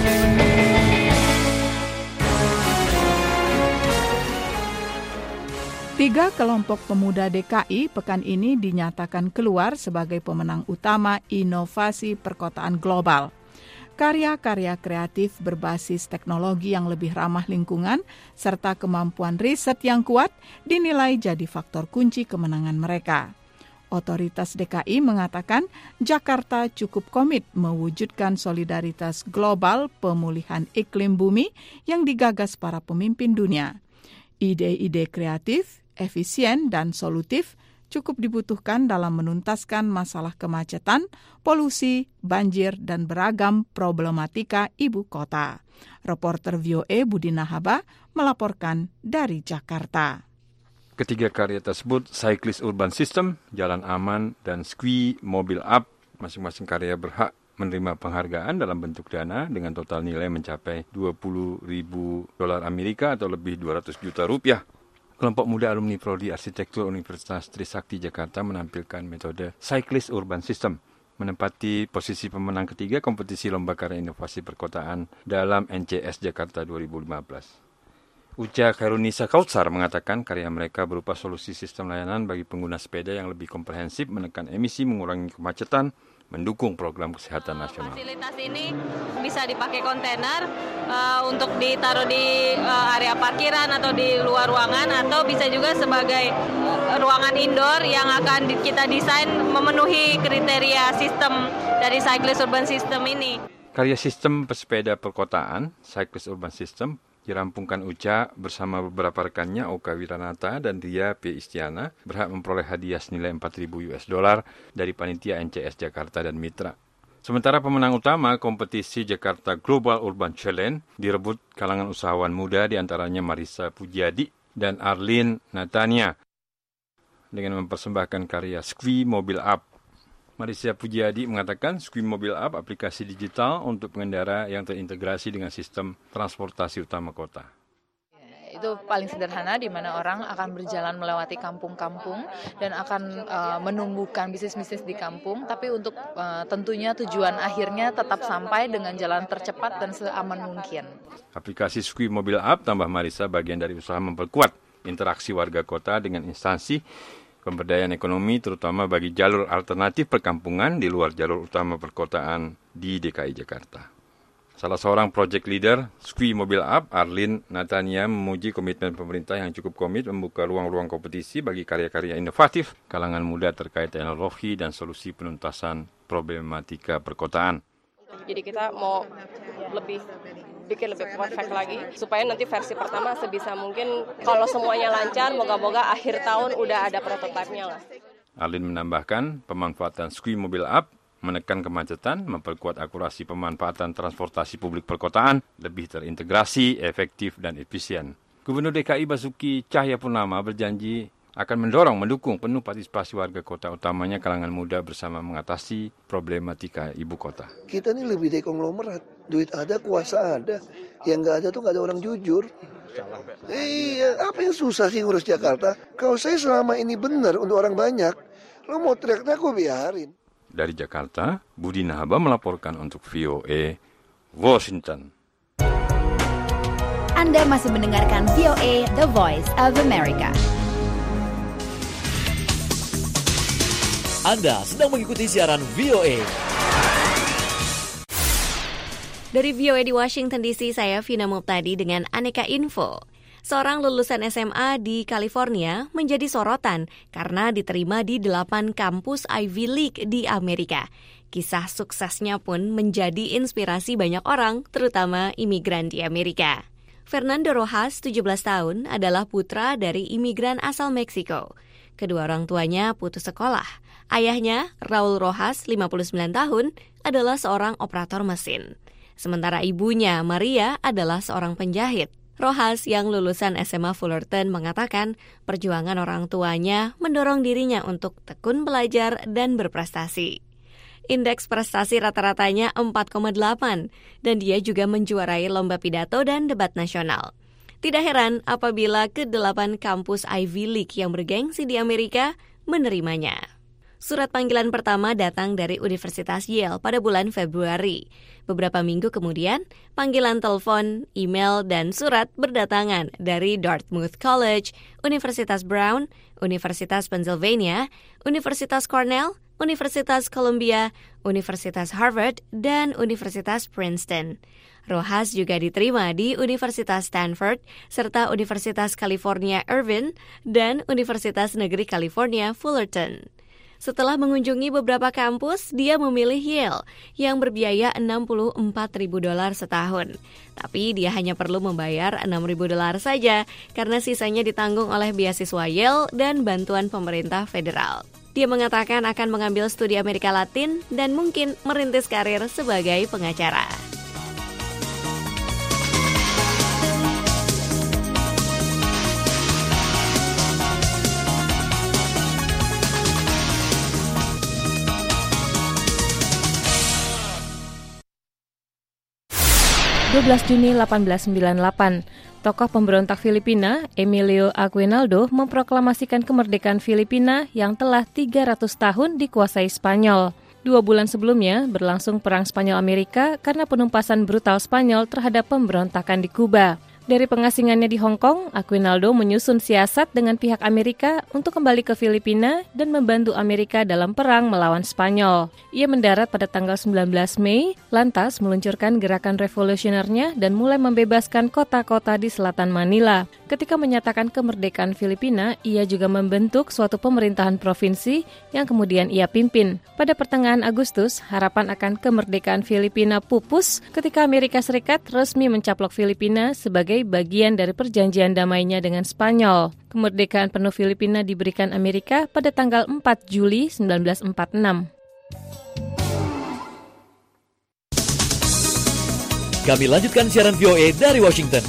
3 kelompok pemuda DKI pekan ini dinyatakan keluar sebagai pemenang utama inovasi perkotaan global. Karya-karya kreatif berbasis teknologi yang lebih ramah lingkungan serta kemampuan riset yang kuat dinilai jadi faktor kunci kemenangan mereka. Otoritas DKI mengatakan Jakarta cukup komit mewujudkan solidaritas global pemulihan iklim bumi yang digagas para pemimpin dunia. Ide-ide kreatif, efisien, dan solutif cukup dibutuhkan dalam menuntaskan masalah kemacetan, polusi, banjir, dan beragam problematika ibu kota. Reporter VOA Budi Nahaba melaporkan dari Jakarta. Ketiga karya tersebut, Cyclist Urban System, Jalan Aman, dan Squee Mobile App, masing-masing karya berhak menerima penghargaan dalam bentuk dana dengan total nilai mencapai $20,000 Amerika atau lebih 200 juta rupiah. Kelompok muda alumni Prodi Arsitektur Universitas Trisakti Jakarta menampilkan metode Cyclist Urban System, menempati posisi pemenang ketiga kompetisi Lomba Karya Inovasi Perkotaan dalam NCS Jakarta 2015. Uca Khairunisa Kautsar mengatakan karya mereka berupa solusi sistem layanan bagi pengguna sepeda yang lebih komprehensif, menekan emisi, mengurangi kemacetan, mendukung program kesehatan nasional. Fasilitas ini bisa dipakai kontainer untuk ditaruh di area parkiran atau di luar ruangan, atau bisa juga sebagai ruangan indoor yang akan kita desain memenuhi kriteria sistem dari Cyclist Urban System ini. Karya sistem pesepeda perkotaan, Cyclist Urban System, dirampungkan Uca bersama beberapa rekannya Oka Wiranata dan Ria P. Istiana berhak memperoleh hadiah senilai $4,000 dari panitia NCS Jakarta dan Mitra. Sementara pemenang utama kompetisi Jakarta Global Urban Challenge direbut kalangan usahawan muda, diantaranya Marisa Pujiadi dan Arlene Natania, dengan mempersembahkan karya Squee Mobile App. Marisa Pujiadi mengatakan Squee Mobile App aplikasi digital untuk pengendara yang terintegrasi dengan sistem transportasi utama kota. Itu paling sederhana, di mana orang akan berjalan melewati kampung-kampung dan akan menumbuhkan bisnis-bisnis di kampung, tapi untuk tentunya tujuan akhirnya tetap sampai dengan jalan tercepat dan seaman mungkin. Aplikasi Squee Mobile App, tambah Marisa, bagian dari usaha memperkuat interaksi warga kota dengan instansi pemberdayaan ekonomi, terutama bagi jalur alternatif perkampungan di luar jalur utama perkotaan di DKI Jakarta. Salah seorang project leader Squee Mobile App, Arlene Natania, memuji komitmen pemerintah yang cukup komit membuka ruang-ruang kompetisi bagi karya-karya inovatif kalangan muda terkait teknologi dan solusi penuntasan problematika perkotaan. Jadi kita mau bikin lebih perfect lagi, supaya nanti versi pertama sebisa mungkin kalau semuanya lancar, moga-moga akhir tahun udah ada prototipenya lah. Arlene menambahkan pemanfaatan Squee Mobile App menekan kemacetan, memperkuat akurasi pemanfaatan transportasi publik perkotaan, lebih terintegrasi, efektif, dan efisien. Gubernur DKI Basuki Cahayapurnama berjanji akan mendukung penuh partisipasi warga kota, utamanya kalangan muda, bersama mengatasi problematika ibu kota. Kita ini lebih dari konglomerat, duit ada, kuasa ada, yang nggak ada tuh nggak ada orang jujur. Iya, apa yang susah sih ngurus Jakarta? Kalau saya selama ini benar untuk orang banyak, lo mau teriak-teriak aku biarin. Dari Jakarta, Budi Nahaba melaporkan untuk VOA Washington. Anda masih mendengarkan VOA The Voice of America. Anda sedang mengikuti siaran VOA. Dari VOA di Washington DC, saya Vina Muptadi dengan Aneka Info. Seorang lulusan SMA di California menjadi sorotan karena diterima di 8 kampus Ivy League di Amerika. Kisah suksesnya pun menjadi inspirasi banyak orang, terutama imigran di Amerika. Fernando Rojas, 17 tahun, adalah putra dari imigran asal Meksiko. Kedua orang tuanya putus sekolah. Ayahnya, Raul Rojas, 59 tahun, adalah seorang operator mesin. Sementara ibunya, Maria, adalah seorang penjahit. Rojas yang lulusan SMA Fullerton mengatakan perjuangan orang tuanya mendorong dirinya untuk tekun belajar dan berprestasi. Indeks prestasi rata-ratanya 4,8 dan dia juga menjuarai lomba pidato dan debat nasional. Tidak heran apabila ke-8 kampus Ivy League yang bergengsi di Amerika menerimanya. Surat panggilan pertama datang dari Universitas Yale pada bulan Februari. Beberapa minggu kemudian, panggilan telepon, email, dan surat berdatangan dari Dartmouth College, Universitas Brown, Universitas Pennsylvania, Universitas Cornell, Universitas Columbia, Universitas Harvard, dan Universitas Princeton. Rojas juga diterima di Universitas Stanford, serta Universitas California Irvine, dan Universitas Negeri California Fullerton. Setelah mengunjungi beberapa kampus, dia memilih Yale yang berbiaya $64.000 setahun. Tapi dia hanya perlu membayar $6.000 saja karena sisanya ditanggung oleh beasiswa Yale dan bantuan pemerintah federal. Dia mengatakan akan mengambil studi Amerika Latin dan mungkin merintis karir sebagai pengacara. Juni 1898, tokoh pemberontak Filipina, Emilio Aguinaldo, memproklamasikan kemerdekaan Filipina yang telah 300 tahun dikuasai Spanyol. 2 bulan sebelumnya, berlangsung Perang Spanyol-Amerika karena penumpasan brutal Spanyol terhadap pemberontakan di Kuba. Dari pengasingannya di Hong Kong, Aguinaldo menyusun siasat dengan pihak Amerika untuk kembali ke Filipina dan membantu Amerika dalam perang melawan Spanyol. Ia mendarat pada tanggal 19 Mei, lantas meluncurkan gerakan revolusionernya dan mulai membebaskan kota-kota di selatan Manila. Ketika menyatakan kemerdekaan Filipina, ia juga membentuk suatu pemerintahan provinsi yang kemudian ia pimpin. Pada pertengahan Agustus, harapan akan kemerdekaan Filipina pupus ketika Amerika Serikat resmi mencaplok Filipina sebagai bagian dari perjanjian damainya dengan Spanyol. Kemerdekaan penuh Filipina diberikan Amerika pada tanggal 4 Juli 1946. Kami lanjutkan siaran VOA dari Washington.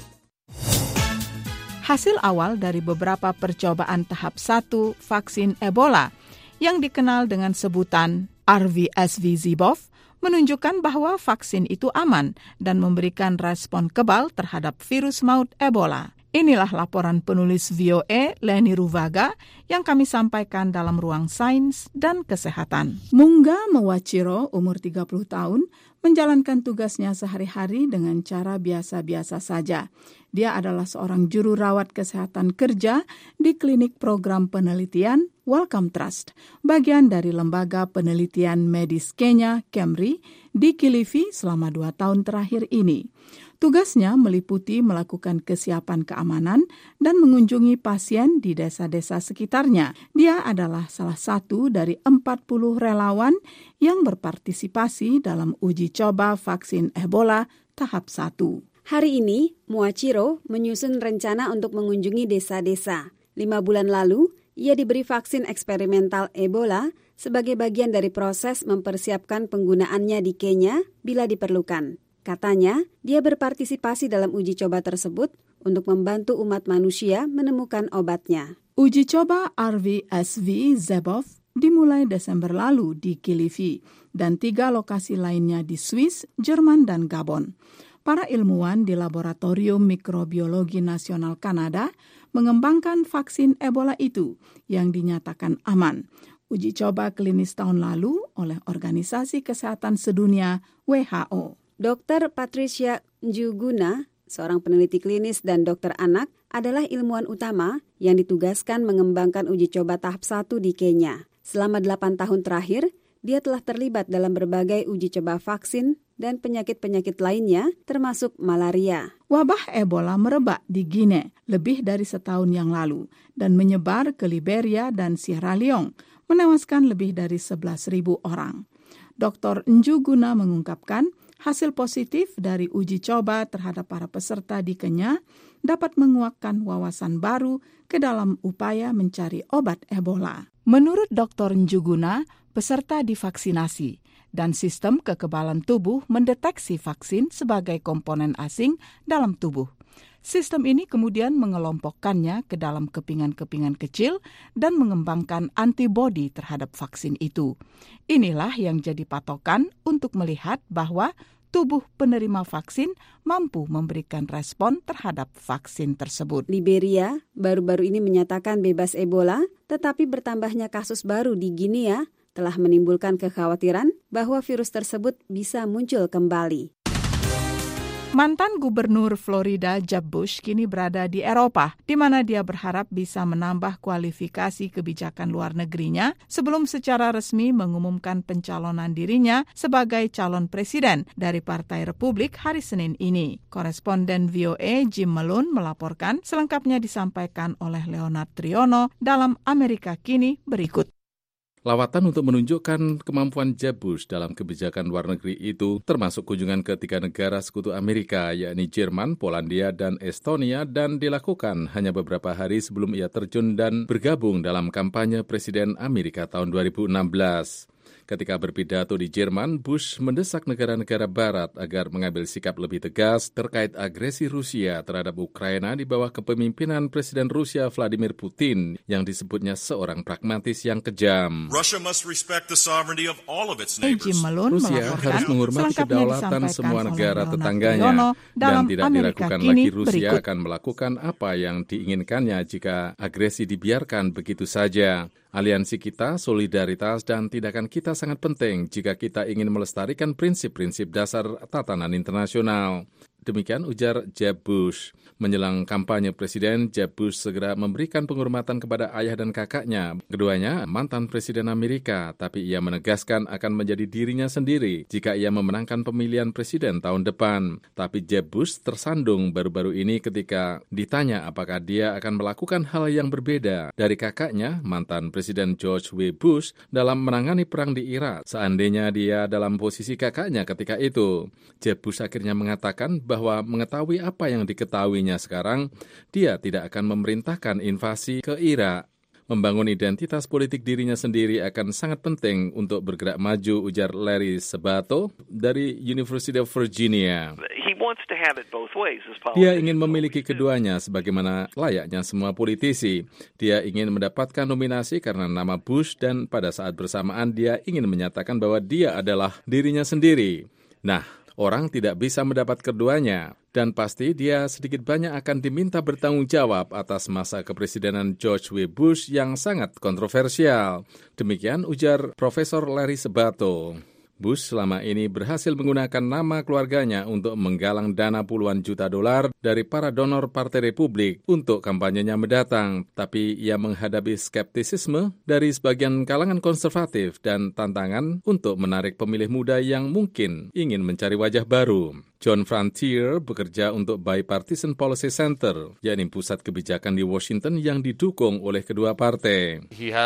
Hasil awal dari beberapa percobaan tahap 1 vaksin Ebola yang dikenal dengan sebutan RSV-Zibov menunjukkan bahwa vaksin itu aman dan memberikan respon kebal terhadap virus maut Ebola. Inilah laporan penulis VOA Leni Ruvaga yang kami sampaikan dalam Ruang Sains dan Kesehatan. Mungga Mewachiro, umur 30 tahun, menjalankan tugasnya sehari-hari dengan cara biasa-biasa saja. Dia adalah seorang juru rawat kesehatan kerja di klinik program penelitian Wellcome Trust, bagian dari lembaga penelitian medis Kenya, KEMRI, di Kilifi selama 2 tahun terakhir ini. Tugasnya meliputi melakukan kesiapan keamanan dan mengunjungi pasien di desa-desa sekitarnya. Dia adalah salah satu dari 40 relawan yang berpartisipasi dalam uji coba vaksin Ebola tahap 1. Hari ini, Muachiro menyusun rencana untuk mengunjungi desa-desa. 5 bulan lalu, ia diberi vaksin eksperimental Ebola sebagai bagian dari proses mempersiapkan penggunaannya di Kenya bila diperlukan. Katanya, dia berpartisipasi dalam uji coba tersebut untuk membantu umat manusia menemukan obatnya. Uji coba RSV-Zibov dimulai Desember lalu di Kilifi dan 3 lokasi lainnya di Swiss, Jerman, dan Gabon. Para ilmuwan di Laboratorium Mikrobiologi Nasional Kanada mengembangkan vaksin Ebola itu yang dinyatakan aman. Uji coba klinis tahun lalu oleh Organisasi Kesehatan Sedunia WHO. Dr. Patricia Njuguna, seorang peneliti klinis dan dokter anak, adalah ilmuwan utama yang ditugaskan mengembangkan uji coba tahap 1 di Kenya. Selama 8 tahun terakhir, dia telah terlibat dalam berbagai uji coba vaksin dan penyakit-penyakit lainnya, termasuk malaria. Wabah Ebola merebak di Guinea lebih dari setahun yang lalu dan menyebar ke Liberia dan Sierra Leone, menewaskan lebih dari 11.000 orang. Dr. Njuguna mengungkapkan, hasil positif dari uji coba terhadap para peserta di Kenya dapat menguatkan wawasan baru ke dalam upaya mencari obat Ebola. Menurut Dr. Njuguna, peserta divaksinasi dan sistem kekebalan tubuh mendeteksi vaksin sebagai komponen asing dalam tubuh. Sistem ini kemudian mengelompokkannya ke dalam kepingan-kepingan kecil dan mengembangkan antibodi terhadap vaksin itu. Inilah yang jadi patokan untuk melihat bahwa tubuh penerima vaksin mampu memberikan respon terhadap vaksin tersebut. Liberia baru-baru ini menyatakan bebas Ebola, tetapi bertambahnya kasus baru di Guinea telah menimbulkan kekhawatiran bahwa virus tersebut bisa muncul kembali. Mantan Gubernur Florida Jeb Bush kini berada di Eropa, di mana dia berharap bisa menambah kualifikasi kebijakan luar negerinya sebelum secara resmi mengumumkan pencalonan dirinya sebagai calon presiden dari Partai Republik hari Senin ini. Koresponden VOA Jim Malone melaporkan, selengkapnya disampaikan oleh Leonard Triono dalam Amerika Kini berikut. Lawatan untuk menunjukkan kemampuan Jeb Bush dalam kebijakan luar negeri itu termasuk kunjungan ke 3 negara sekutu Amerika, yakni Jerman, Polandia, dan Estonia, dan dilakukan hanya beberapa hari sebelum ia terjun dan bergabung dalam kampanye Presiden Amerika tahun 2016. Ketika berpidato di Jerman, Bush mendesak negara-negara barat agar mengambil sikap lebih tegas terkait agresi Rusia terhadap Ukraina di bawah kepemimpinan Presiden Rusia Vladimir Putin yang disebutnya seorang pragmatis yang kejam. Rusia harus menghormati kedaulatan semua negara tetangganya dan tidak diragukan lagi Rusia akan melakukan apa yang diinginkannya jika agresi dibiarkan begitu saja. Aliansi kita, solidaritas, dan tindakan kita sangat penting jika kita ingin melestarikan prinsip-prinsip dasar tatanan internasional. Demikian ujar Jeb Bush. Menjelang kampanye presiden, Jeb Bush segera memberikan penghormatan kepada ayah dan kakaknya. Keduanya mantan presiden Amerika, tapi ia menegaskan akan menjadi dirinya sendiri jika ia memenangkan pemilihan presiden tahun depan. Tapi Jeb Bush tersandung baru-baru ini ketika ditanya apakah dia akan melakukan hal yang berbeda dari kakaknya, mantan presiden George W. Bush, dalam menangani perang di Irak. Seandainya dia dalam posisi kakaknya ketika itu. Jeb Bush akhirnya mengatakan bahwa mengetahui apa yang diketahuinya sekarang, dia tidak akan memerintahkan invasi ke Irak. Membangun identitas politik dirinya sendiri akan sangat penting untuk bergerak maju, ujar Larry Sabato dari University of Virginia. Dia ingin memiliki keduanya sebagaimana layaknya semua politisi. Dia ingin mendapatkan nominasi karena nama Bush dan pada saat bersamaan dia ingin menyatakan bahwa dia adalah dirinya sendiri. Nah, orang tidak bisa mendapat keduanya, dan pasti dia sedikit banyak akan diminta bertanggung jawab atas masa kepresidenan George W. Bush yang sangat kontroversial. Demikian ujar Profesor Larry Sabato. Bush selama ini berhasil menggunakan nama keluarganya untuk menggalang dana puluhan juta dolar dari para donor Partai Republik untuk kampanyenya mendatang. Tapi ia menghadapi skeptisisme dari sebagian kalangan konservatif dan tantangan untuk menarik pemilih muda yang mungkin ingin mencari wajah baru. John Frontier bekerja untuk Bipartisan Policy Center, yakni pusat kebijakan di Washington yang didukung oleh kedua partai.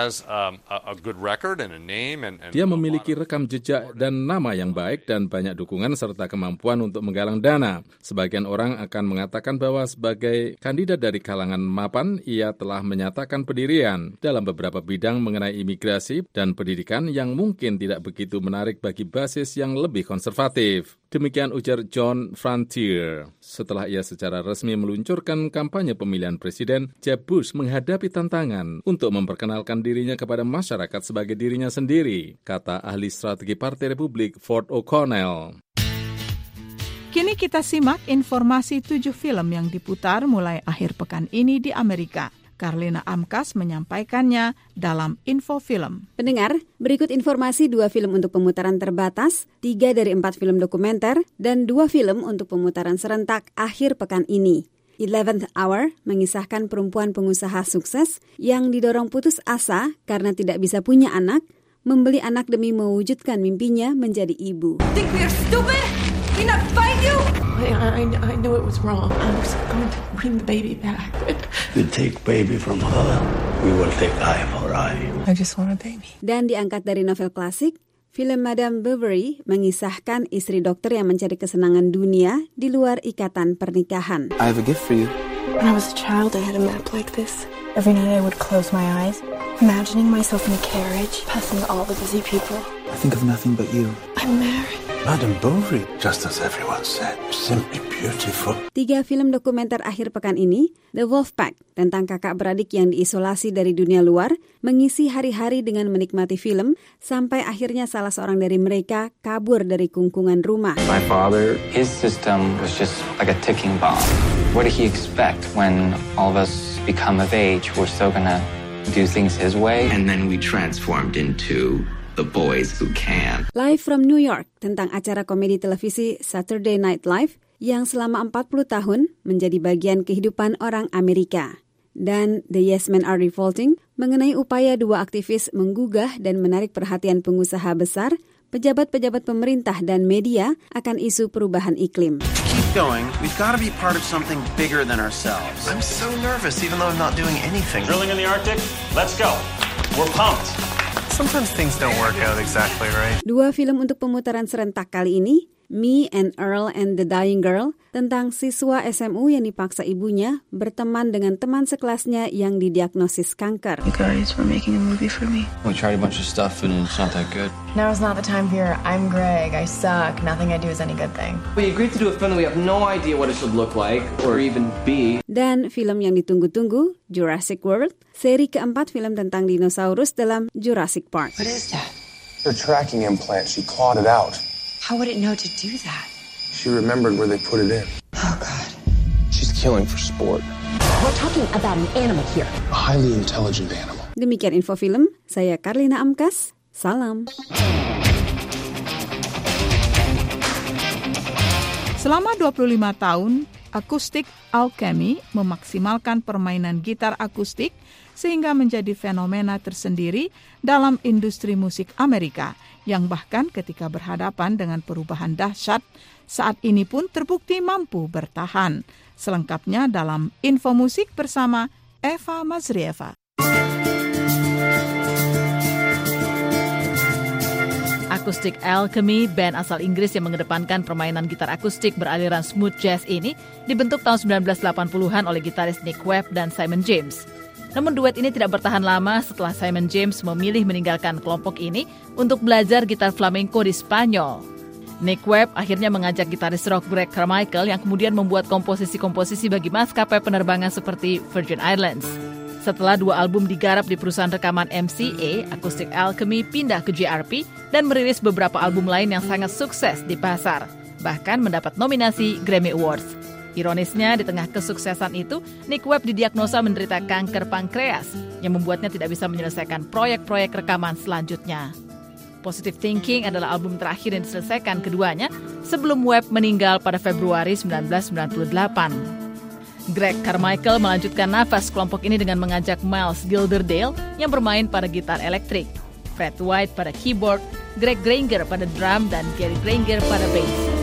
Dia memiliki rekam jejak dan nama yang baik dan banyak dukungan serta kemampuan untuk menggalang dana. Sebagian orang akan mengatakan bahwa sebagai kandidat dari kalangan mapan, ia telah menyatakan pendirian dalam beberapa bidang mengenai imigrasi dan pendidikan yang mungkin tidak begitu menarik bagi basis yang lebih konservatif. Demikian ujar John Frontier. Setelah ia secara resmi meluncurkan kampanye pemilihan presiden, Jeb Bush menghadapi tantangan untuk memperkenalkan dirinya kepada masyarakat sebagai dirinya sendiri, kata ahli strategi Partai Republik Ford O'Connell. Kini kita simak informasi 7 film yang diputar mulai akhir pekan ini di Amerika. Karlina Amkas menyampaikannya dalam Info Film. Pendengar, berikut informasi 2 film untuk pemutaran terbatas, 3 dari 4 film dokumenter, dan 2 film untuk pemutaran serentak akhir pekan ini. 11th Hour mengisahkan perempuan pengusaha sukses yang didorong putus asa karena tidak bisa punya anak, membeli anak demi mewujudkan mimpinya menjadi ibu. Think we are stupid? Can I find you? I knew it was wrong. I was going to bring the baby back. You take baby from her, we will take eye for eye. I just want a baby. Dan diangkat dari novel klasik, film Madame Bovary mengisahkan istri dokter yang mencari kesenangan dunia di luar ikatan pernikahan. I have a gift for you. When I was a child, I had a map like this. Every night I would close my eyes, imagining myself in a carriage, passing all the busy people. I think of nothing but you. I'm married. Madame Bovary, just as everyone said, simply beautiful. 3 film dokumenter akhir pekan ini, The Wolfpack, tentang kakak beradik yang diisolasi dari dunia luar, mengisi hari-hari dengan menikmati film, sampai akhirnya salah seorang dari mereka kabur dari kungkungan rumah. My father, his system was just like a ticking bomb. What did he expect when all of us become of age? We're still gonna do things his way? And then we transformed into the boys who can. Live from New York, tentang acara komedi televisi Saturday Night Live yang selama 40 tahun menjadi bagian kehidupan orang Amerika. Dan The Yes Men Are Revolting mengenai upaya 2 aktivis menggugah dan menarik perhatian pengusaha besar, pejabat-pejabat pemerintah dan media akan isu perubahan iklim. Keep going. We've got to be part of something bigger than ourselves. I'm so nervous even though I'm not doing anything. Drilling in the Arctic? Let's go. We're pumped. Sometimes things don't work out exactly right. 2 film untuk pemutaran serentak kali ini, Me and Earl and the Dying Girl, tentang siswa SMU yang dipaksa ibunya berteman dengan teman sekelasnya yang didiagnosis kanker. You guys were making a movie for me. We tried a bunch of stuff and it's not that good. Now is not the time here. I'm Greg. I suck. Nothing I do is any good thing. We agreed to do a film that we have no idea what it should look like or even be. Dan film yang ditunggu-tunggu, Jurassic World, seri keempat film tentang dinosaurus dalam Jurassic Park. What is that? Her tracking implant, she clawed it out. How would it know to do that? She remembered where they put it in. Oh, God. She's killing for sport. We're talking about an animal here. A highly intelligent animal. Demikian info film, saya Karlina Amkas, salam. Selama 25 tahun, Acoustic Alchemy memaksimalkan permainan gitar akustik sehingga menjadi fenomena tersendiri dalam industri musik Amerika yang bahkan ketika berhadapan dengan perubahan dahsyat, saat ini pun terbukti mampu bertahan. Selengkapnya dalam Info Musik bersama Eva Mazrieva. Acoustic Alchemy, band asal Inggris yang mengedepankan permainan gitar akustik beraliran smooth jazz ini, dibentuk tahun 1980-an oleh gitaris Nick Webb dan Simon James. Namun duet ini tidak bertahan lama setelah Simon James memilih meninggalkan kelompok ini untuk belajar gitar flamenco di Spanyol. Nick Webb akhirnya mengajak gitaris rock Greg Carmichael yang kemudian membuat komposisi-komposisi bagi maskapai penerbangan seperti Virgin Islands. Setelah 2 album digarap di perusahaan rekaman MCA, Acoustic Alchemy pindah ke JRP dan merilis beberapa album lain yang sangat sukses di pasar, bahkan mendapat nominasi Grammy Awards. Ironisnya, di tengah kesuksesan itu, Nick Webb didiagnosa menderita kanker pankreas yang membuatnya tidak bisa menyelesaikan proyek-proyek rekaman selanjutnya. Positive Thinking adalah album terakhir yang diselesaikan keduanya sebelum Webb meninggal pada Februari 1998. Greg Carmichael melanjutkan nafas kelompok ini dengan mengajak Miles Gilderdale yang bermain pada gitar elektrik, Fred White pada keyboard, Greg Granger pada drum, dan Gary Granger pada bass.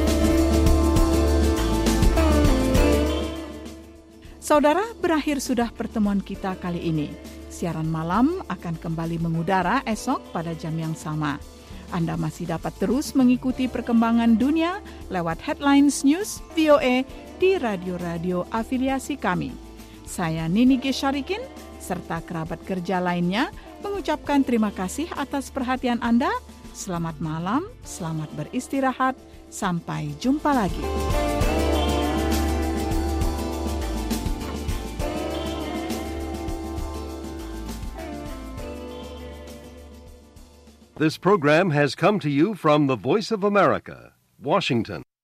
Saudara, berakhir sudah pertemuan kita kali ini. Siaran malam akan kembali mengudara esok pada jam yang sama. Anda masih dapat terus mengikuti perkembangan dunia lewat Headlines News VOA di radio-radio afiliasi kami. Saya Nini Gisharikin serta kerabat kerja lainnya mengucapkan terima kasih atas perhatian Anda. Selamat malam, selamat beristirahat, sampai jumpa lagi. This program has come to you from the Voice of America, Washington.